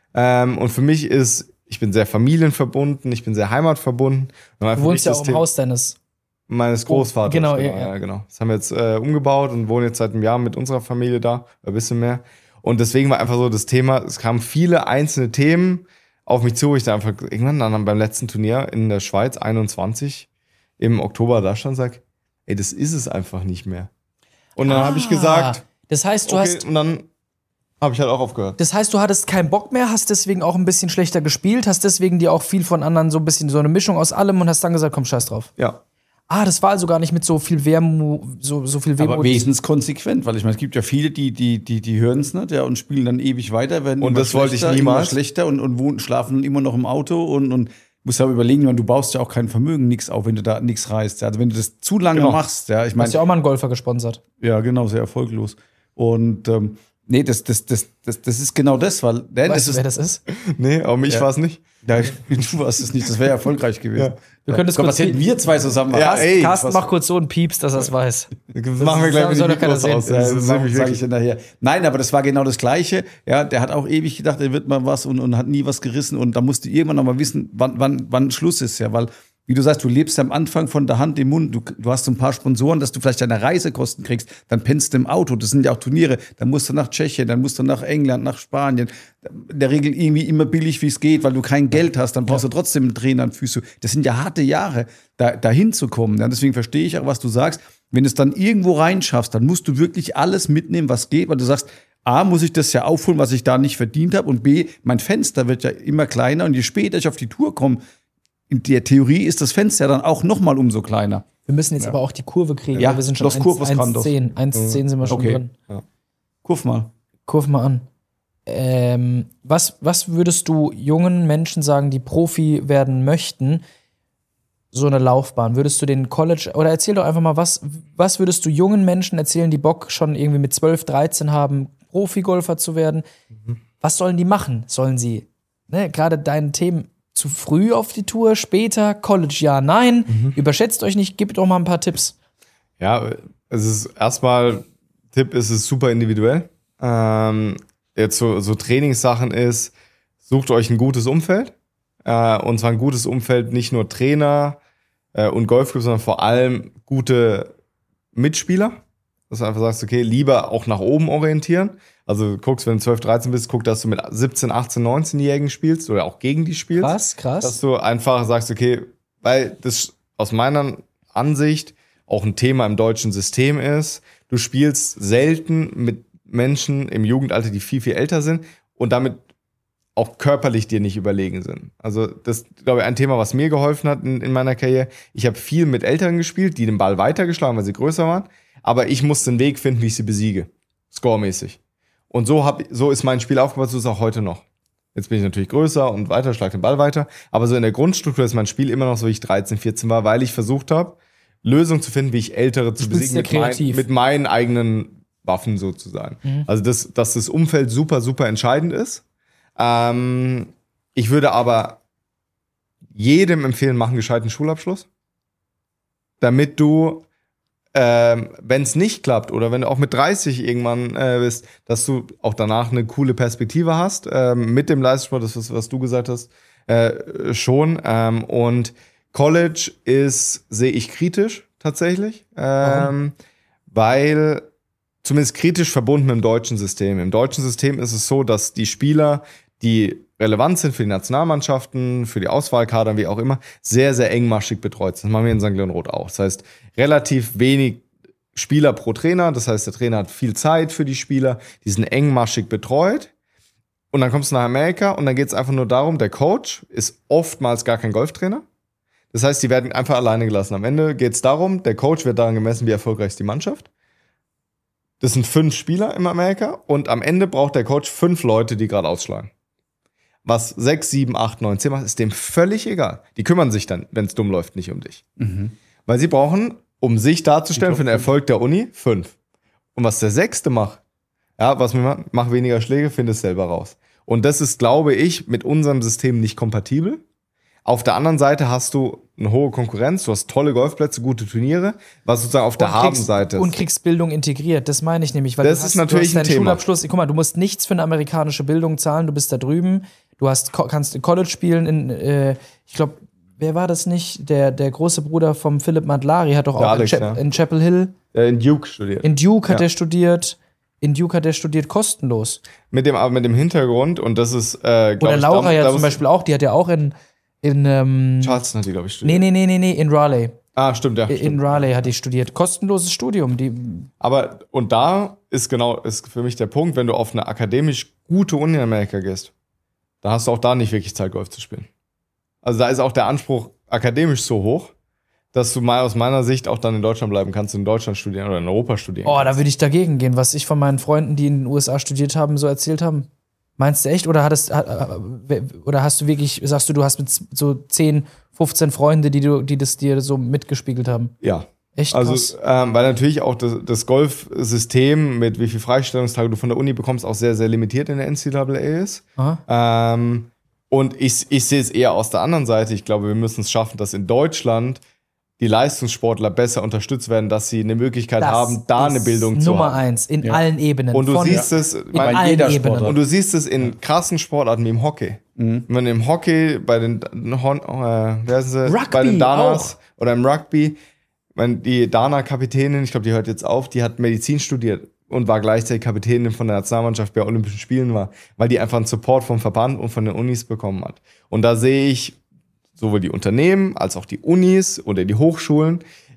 Und für mich ich bin sehr familienverbunden, ich bin sehr heimatverbunden. Du wohnst ja auch im Haus meines Großvaters. Genau, ja, genau. Das haben wir jetzt umgebaut und wohnen jetzt seit einem Jahr mit unserer Familie da, ein bisschen mehr. Und deswegen war einfach so das Thema, es kamen viele einzelne Themen auf mich zu, wo ich dann einfach irgendwann dann beim letzten Turnier in der Schweiz, 21, im Oktober da stand und sag, ey, das ist es einfach nicht mehr. Und dann habe ich gesagt, das heißt, du hast. Und dann habe ich halt auch aufgehört. Das heißt, du hattest keinen Bock mehr, hast deswegen auch ein bisschen schlechter gespielt, hast deswegen dir auch viel von anderen so ein bisschen so eine Mischung aus allem und hast dann gesagt, komm, scheiß drauf. Ja. Das war also gar nicht mit so viel Wehmut, so viel Wehmut. Aber wesenskonsequent, weil ich meine, es gibt ja viele, die hören es nicht, ja, und spielen dann ewig weiter, werden und das wollte ich niemals. Immer schlechter und schlafen immer noch im Auto und musst ja überlegen, du baust ja auch kein Vermögen, nichts auf, wenn du da nichts reißt. Ja. Also wenn du das zu lange machst, ja, ich meine. Du hast ja auch mal einen Golfer gesponsert. Ja, genau, sehr erfolglos. Und nee, das ist genau das, weil weißt du, wer das ist? Nee, aber mich war es nicht. Ja, du warst es nicht, das wäre erfolgreich gewesen. Ja. Du könntest was hätten wir zwei zusammen Ja, Carsten, mach kurz so einen Pieps, dass er es weiß. Machen wir gleich mit soll den doch keiner Mikros sehen. aus. Das ist nämlich sage wirklich. ich dann nachher. Nein, aber das war genau das Gleiche. Ja, der hat auch ewig gedacht, er wird mal was und hat nie was gerissen. Und da musst du irgendwann noch mal wissen, wann Schluss ist. Ja, weil, wie du sagst, du lebst am Anfang von der Hand im Mund. Du hast so ein paar Sponsoren, dass du vielleicht deine Reisekosten kriegst. Dann pennst du im Auto. Das sind ja auch Turniere. Dann musst du nach Tschechien, dann musst du nach England, nach Spanien. In der Regel irgendwie immer billig, wie es geht, weil du kein Geld hast. Dann brauchst du trotzdem einen Trainer und Physio. Das sind ja harte Jahre, da hinzukommen. Ja, deswegen verstehe ich auch, was du sagst. Wenn du es dann irgendwo reinschaffst, dann musst du wirklich alles mitnehmen, was geht, weil du sagst, A, muss ich das ja aufholen, was ich da nicht verdient habe, und B, mein Fenster wird ja immer kleiner, und je später ich auf die Tour komme, in der Theorie ist das Fenster dann auch noch mal umso kleiner. Wir müssen jetzt aber auch die Kurve kriegen, Ja, weil wir sind schon los, Kurve, was kann 1,10. 1,10 sind wir schon Okay. drin. Kurv mal. Kurve mal an. Was würdest du jungen Menschen sagen, die Profi werden möchten, so eine Laufbahn? Würdest du den College, oder erzähl doch einfach mal, was würdest du jungen Menschen erzählen, die Bock schon irgendwie mit 12, 13 haben, Profigolfer zu werden? Was sollen die machen? Sollen sie, gerade deine Themen, zu früh auf die Tour, später, College ja, nein, überschätzt euch nicht, gebt doch mal ein paar Tipps. Ja, es ist erstmal, Tipp ist es super individuell. Jetzt so Trainingssachen ist, sucht euch ein gutes Umfeld. Und zwar ein gutes Umfeld, nicht nur Trainer und Golfclub, sondern vor allem gute Mitspieler. Dass du einfach sagst, okay, lieber auch nach oben orientieren. Also guckst, wenn du 12, 13 bist, guck, dass du mit 17, 18, 19-Jährigen spielst oder auch gegen die spielst. Krass. Dass du einfach sagst, okay, weil das aus meiner Ansicht auch ein Thema im deutschen System ist. Du spielst selten mit Menschen im Jugendalter, die viel, viel älter sind und damit auch körperlich dir nicht überlegen sind. Also das ist, glaube ich, ein Thema, was mir geholfen hat in meiner Karriere. Ich habe viel mit Älteren gespielt, die den Ball weitergeschlagen, weil sie größer waren. Aber ich musste einen Weg finden, wie ich sie besiege. Scoremäßig. Und so ist mein Spiel aufgebaut, so ist es auch heute noch. Jetzt bin ich natürlich größer und weiter, schlag den Ball weiter. Aber so in der Grundstruktur ist mein Spiel immer noch so, wie ich 13, 14 war, weil ich versucht habe, Lösungen zu finden, wie ich Ältere zu besiegen mit meinen eigenen Waffen sozusagen. Also dass das Umfeld super, super entscheidend ist. Ich würde aber jedem empfehlen, mach einen gescheiten Schulabschluss, damit du, wenn es nicht klappt oder wenn du auch mit 30 irgendwann bist, dass du auch danach eine coole Perspektive hast mit dem Leistungssport, das ist, was du gesagt hast, Schon. Und College sehe ich kritisch tatsächlich. Weil zumindest kritisch verbunden mit dem deutschen System. Im deutschen System ist es so, dass die Spieler, die relevant sind für die Nationalmannschaften, für die Auswahlkader, wie auch immer, sehr, sehr engmaschig betreut sind. Das machen wir in St. Leon-Roth auch. Das heißt, relativ wenig Spieler pro Trainer. Das heißt, der Trainer hat viel Zeit für die Spieler. Die sind engmaschig betreut. Und dann kommst du nach Amerika und dann geht es einfach nur darum, der Coach ist oftmals gar kein Golftrainer. Das heißt, die werden einfach alleine gelassen. Am Ende geht es darum, der Coach wird daran gemessen, wie erfolgreich ist die Mannschaft. Das sind 5 Spieler in Amerika und am Ende braucht der Coach 5 Leute, die gerade ausschlagen. Was 6, 7, 8, 9, 10 macht, ist dem völlig egal. Die kümmern sich dann, wenn es dumm läuft, nicht um dich. Weil sie brauchen, um sich darzustellen für den Erfolg der Uni, 5. Und was der 6. macht, mach weniger Schläge, find es selber raus. Und das ist, glaube ich, mit unserem System nicht kompatibel. Auf der anderen Seite hast du eine hohe Konkurrenz, du hast tolle Golfplätze, gute Turniere, was sozusagen auf der Habenseite ist. Und kriegst Bildung integriert, das meine ich nämlich. Weil das ist natürlich ein Thema. Schulabschluss, guck mal, du musst nichts für eine amerikanische Bildung zahlen, du bist da drüben, kannst College spielen ich glaube, wer war das nicht? Der große Bruder vom Philipp Madlari hat doch auch Alex, in Chapel Hill. In Duke studiert. In Duke hat er studiert. In Duke hat er studiert kostenlos. Mit dem Hintergrund, und das ist, oder Laura zum Beispiel auch, die hat ja auch in Charleston hat die, glaube ich, studiert. Nee, in Raleigh. Ah, stimmt, ja. In Raleigh hat die studiert. Kostenloses Studium. Aber, und da ist für mich der Punkt, wenn du auf eine akademisch gute Uni in Amerika gehst, da hast du auch da nicht wirklich Zeit, Golf zu spielen. Also da ist auch der Anspruch akademisch so hoch, dass du mal aus meiner Sicht auch dann in Deutschland bleiben kannst, in Deutschland studieren oder in Europa studieren kannst. Da würde ich dagegen gehen, was ich von meinen Freunden, die in den USA studiert haben, so erzählt haben. Meinst du echt? Oder hast du wirklich, sagst du hast mit so 10, 15 Freunde, die das dir so mitgespiegelt haben? Ja. Echt krass. Also, weil natürlich auch das Golfsystem, mit wie viel Freistellungstage du von der Uni bekommst, auch sehr, sehr limitiert in der NCAA ist. Und ich sehe es eher aus der anderen Seite. Ich glaube, wir müssen es schaffen, dass in Deutschland die Leistungssportler besser unterstützt werden, dass sie eine Möglichkeit haben, da eine Bildung zu haben. Nummer 1 in allen Ebenen. Und du siehst es bei jeder Ebene. Und du siehst es in krassen Sportarten wie im Hockey. Wenn im Hockey bei den Danas oder im Rugby, die Dana-Kapitänin, ich glaube, die hört jetzt auf, die hat Medizin studiert und war gleichzeitig Kapitänin von der Nationalmannschaft bei Olympischen Spielen war, weil die einfach einen Support vom Verband und von den Unis bekommen hat. Und da sehe ich sowohl die Unternehmen als auch die Unis oder die Hochschulen,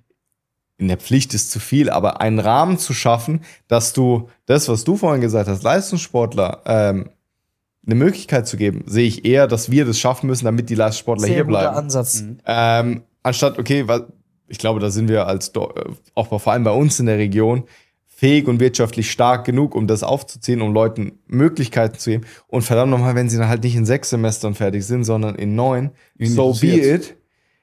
in der Pflicht ist zu viel, aber einen Rahmen zu schaffen, dass du das, was du vorhin gesagt hast, Leistungssportler eine Möglichkeit zu geben, sehe ich eher, dass wir das schaffen müssen, damit die Leistungssportler hier bleiben. Sehr guter Ansatz. Anstatt, ich glaube, da sind wir auch vor allem bei uns in der Region fähig und wirtschaftlich stark genug, um das aufzuziehen, um Leuten Möglichkeiten zu geben. Und verdammt nochmal, wenn sie dann halt nicht in 6 Semestern fertig sind, sondern in 9, so be it.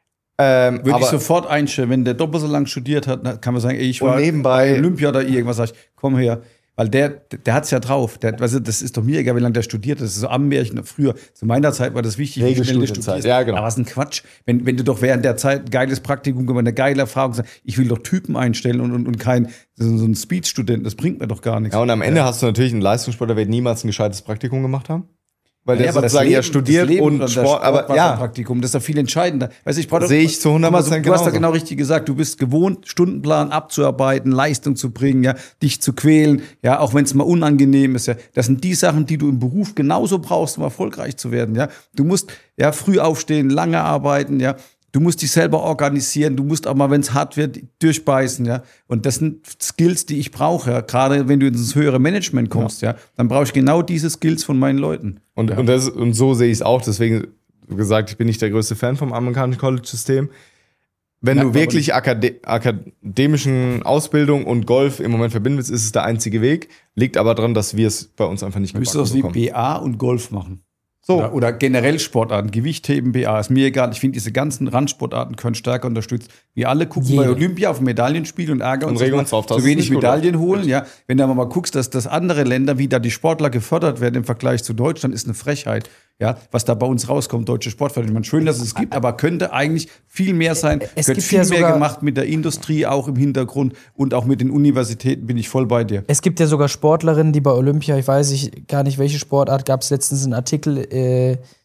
Würde ich sofort einstellen, wenn der doppelt so lang studiert hat, kann man sagen, ich war nebenbei bei Olympia oder irgendwas, sag ich, komm her. Weil der hat's ja drauf. Das ist doch mir egal, wie lange der studiert. Das ist so Ammärchen. Früher, zu meiner Zeit war das wichtig, wie schnell du studierst. Ja, genau. Aber was ein Quatsch. Wenn du doch während der Zeit ein geiles Praktikum gemacht, eine geile Erfahrung hast, ich will doch Typen einstellen und kein so ein Speed-Student. Das bringt mir doch gar nichts. Ja, und am Ende hast du natürlich einen Leistungssportler, der wird niemals ein gescheites Praktikum gemacht haben. Weil der sozusagen ja studiert und Sport, aber ja. Praktikum, das ist doch viel entscheidender. Weißt du, sehe ich zu 100% Du hast da genau richtig gesagt, du bist gewohnt, Stundenplan abzuarbeiten, Leistung zu bringen, ja, dich zu quälen, ja, auch wenn es mal unangenehm ist, ja. Das sind die Sachen, die du im Beruf genauso brauchst, um erfolgreich zu werden, ja. Du musst ja früh aufstehen, lange arbeiten, ja. Du musst dich selber organisieren, du musst auch mal, wenn es hart wird, durchbeißen, ja. Und das sind Skills, die ich brauche, ja. Gerade wenn du ins höhere Management kommst, ja, dann brauche ich genau diese Skills von meinen Leuten. Und so sehe ich es auch. Deswegen gesagt, ich bin nicht der größte Fan vom amerikanischen College-System. Wenn du wirklich akademischen Ausbildung und Golf im Moment verbinden willst, ist es der einzige Weg. Liegt aber daran, dass wir es bei uns einfach nicht gebacken bekommen. Du müsstest das wie BA und Golf machen. So. Oder generell Sportarten, Gewichtheben, BA, ist mir egal. Ich finde, diese ganzen Randsportarten können stärker unterstützt. Wir alle gucken bei Olympia auf Medaillenspiel und ärgern uns, regen uns auf, zu wenig Medaillen holen. Ja, wenn du mal guckst, dass andere Länder, wie da die Sportler gefördert werden im Vergleich zu Deutschland, ist eine Frechheit. Ja, was da bei uns rauskommt, deutsche Sportförderung. Man schön, dass es gibt, aber könnte eigentlich viel mehr sein. Es wird viel mehr gemacht mit der Industrie, auch im Hintergrund und auch mit den Universitäten, bin ich voll bei dir. Es gibt ja sogar Sportlerinnen, die bei Olympia, ich weiß gar nicht, welche Sportart, gab es letztens einen Artikel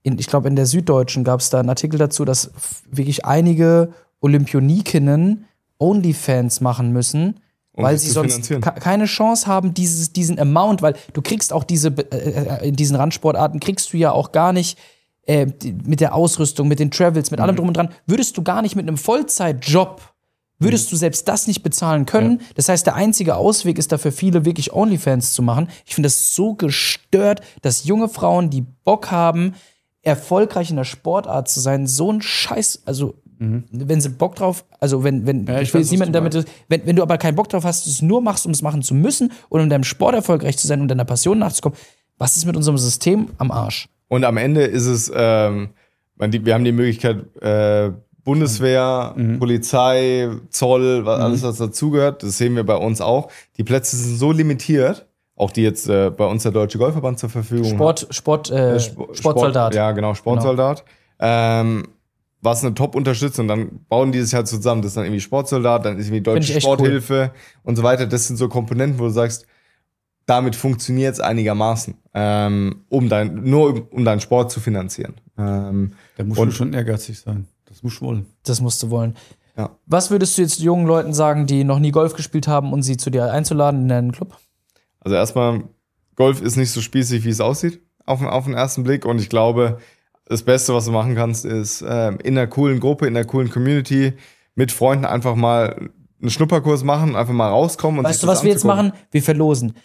ich glaube, in der Süddeutschen gab es da einen Artikel dazu, dass wirklich einige Olympionikinnen OnlyFans machen müssen, weil sie sonst keine Chance haben, diesen Amount, weil du kriegst auch in diesen Randsportarten kriegst du ja auch gar nicht mit der Ausrüstung, mit den Travels, mit allem drum und dran, würdest du gar nicht mit einem Vollzeitjob, würdest du selbst das nicht bezahlen können. Ja. Das heißt, der einzige Ausweg ist da für viele wirklich OnlyFans zu machen. Ich finde das so gestört, dass junge Frauen, die Bock haben, erfolgreich in der Sportart zu sein, so ein Scheiß, also wenn sie Bock drauf, also wenn ja, ich will niemanden damit, wenn du aber keinen Bock drauf hast, es nur machst, um es machen zu müssen und um deinem Sport erfolgreich zu sein und deiner Passion nachzukommen, was ist mit unserem System am Arsch? Und am Ende ist es, wir haben die Möglichkeit, Bundeswehr, Polizei, Zoll, alles was dazugehört, das sehen wir bei uns auch. Die Plätze sind so limitiert, auch die jetzt bei uns der Deutsche Golfverband zur Verfügung hat. Sportsoldat. Ja, genau, Sportsoldat. Genau. Was eine Top-Unterstützung, dann bauen die sich halt zusammen. Das ist dann irgendwie Sportsoldat, dann ist irgendwie Deutsche Sporthilfe und so weiter. Das sind so Komponenten, wo du sagst, damit funktioniert es einigermaßen, um deinen Sport zu finanzieren. Da musst du schon ehrgeizig sein. Das musst du wollen. Das musst du wollen. Ja. Was würdest du jetzt jungen Leuten sagen, die noch nie Golf gespielt haben und sie zu dir einzuladen in deinen Club? Also erstmal, Golf ist nicht so spießig, wie es aussieht, auf den ersten Blick. Und ich glaube, das Beste, was du machen kannst, ist in einer coolen Gruppe, in einer coolen Community mit Freunden einfach mal einen Schnupperkurs machen, einfach mal rauskommen. Und weißt du, was wir jetzt machen? Wir verlosen.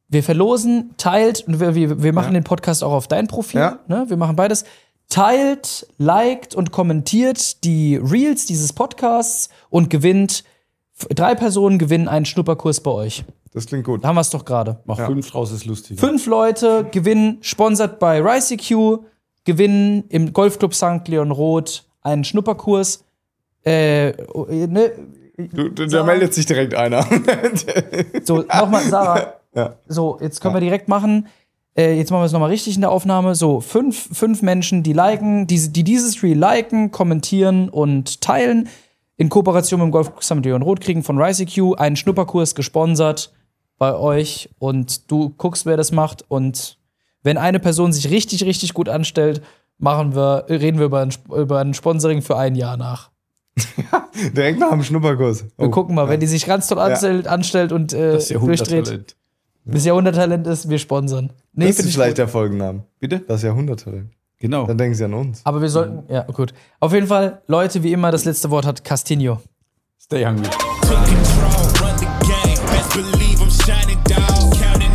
Teilt, und wir machen den Podcast auch auf dein Profil. Ja. Ne? Wir machen beides. Teilt, liked und kommentiert die Reels dieses Podcasts und 3 Personen gewinnen einen Schnupperkurs bei euch. Das klingt gut. Da haben wir es doch gerade. Mach 5 draus, ist lustig. 5 Leute gewinnen, sponsert bei RiceEQ, gewinnen im Golfclub St. Leon Roth einen Schnupperkurs. Da meldet sich direkt einer. So, nochmal, Sarah. Ja. So, jetzt können wir direkt machen. Jetzt machen wir es nochmal richtig in der Aufnahme. So, 5 Menschen, die liken, die dieses Reel liken, kommentieren und teilen, in Kooperation mit dem Golfclub St. Leon Roth kriegen von RiceEQ einen Schnupperkurs gesponsert bei euch. Und du guckst, wer das macht. Und wenn eine Person sich richtig, richtig gut anstellt, reden wir über ein Sponsoring für 1 Jahr nach. Direkt nach dem Schnupperkurs. Wir gucken mal, wenn die sich ganz toll anstellt und das durchdreht. Das Jahrhunderttalent ist, wir sponsern. Nee, das ist vielleicht der Folgennamen. Bitte? Das Jahrhunderttalent. Genau. Dann denken sie an uns. Aber wir sollten, ja, gut. Auf jeden Fall, Leute, wie immer, das letzte Wort hat Castinho. Stay hungry. Took control, run the game. Best believe I'm shining, dog. Counting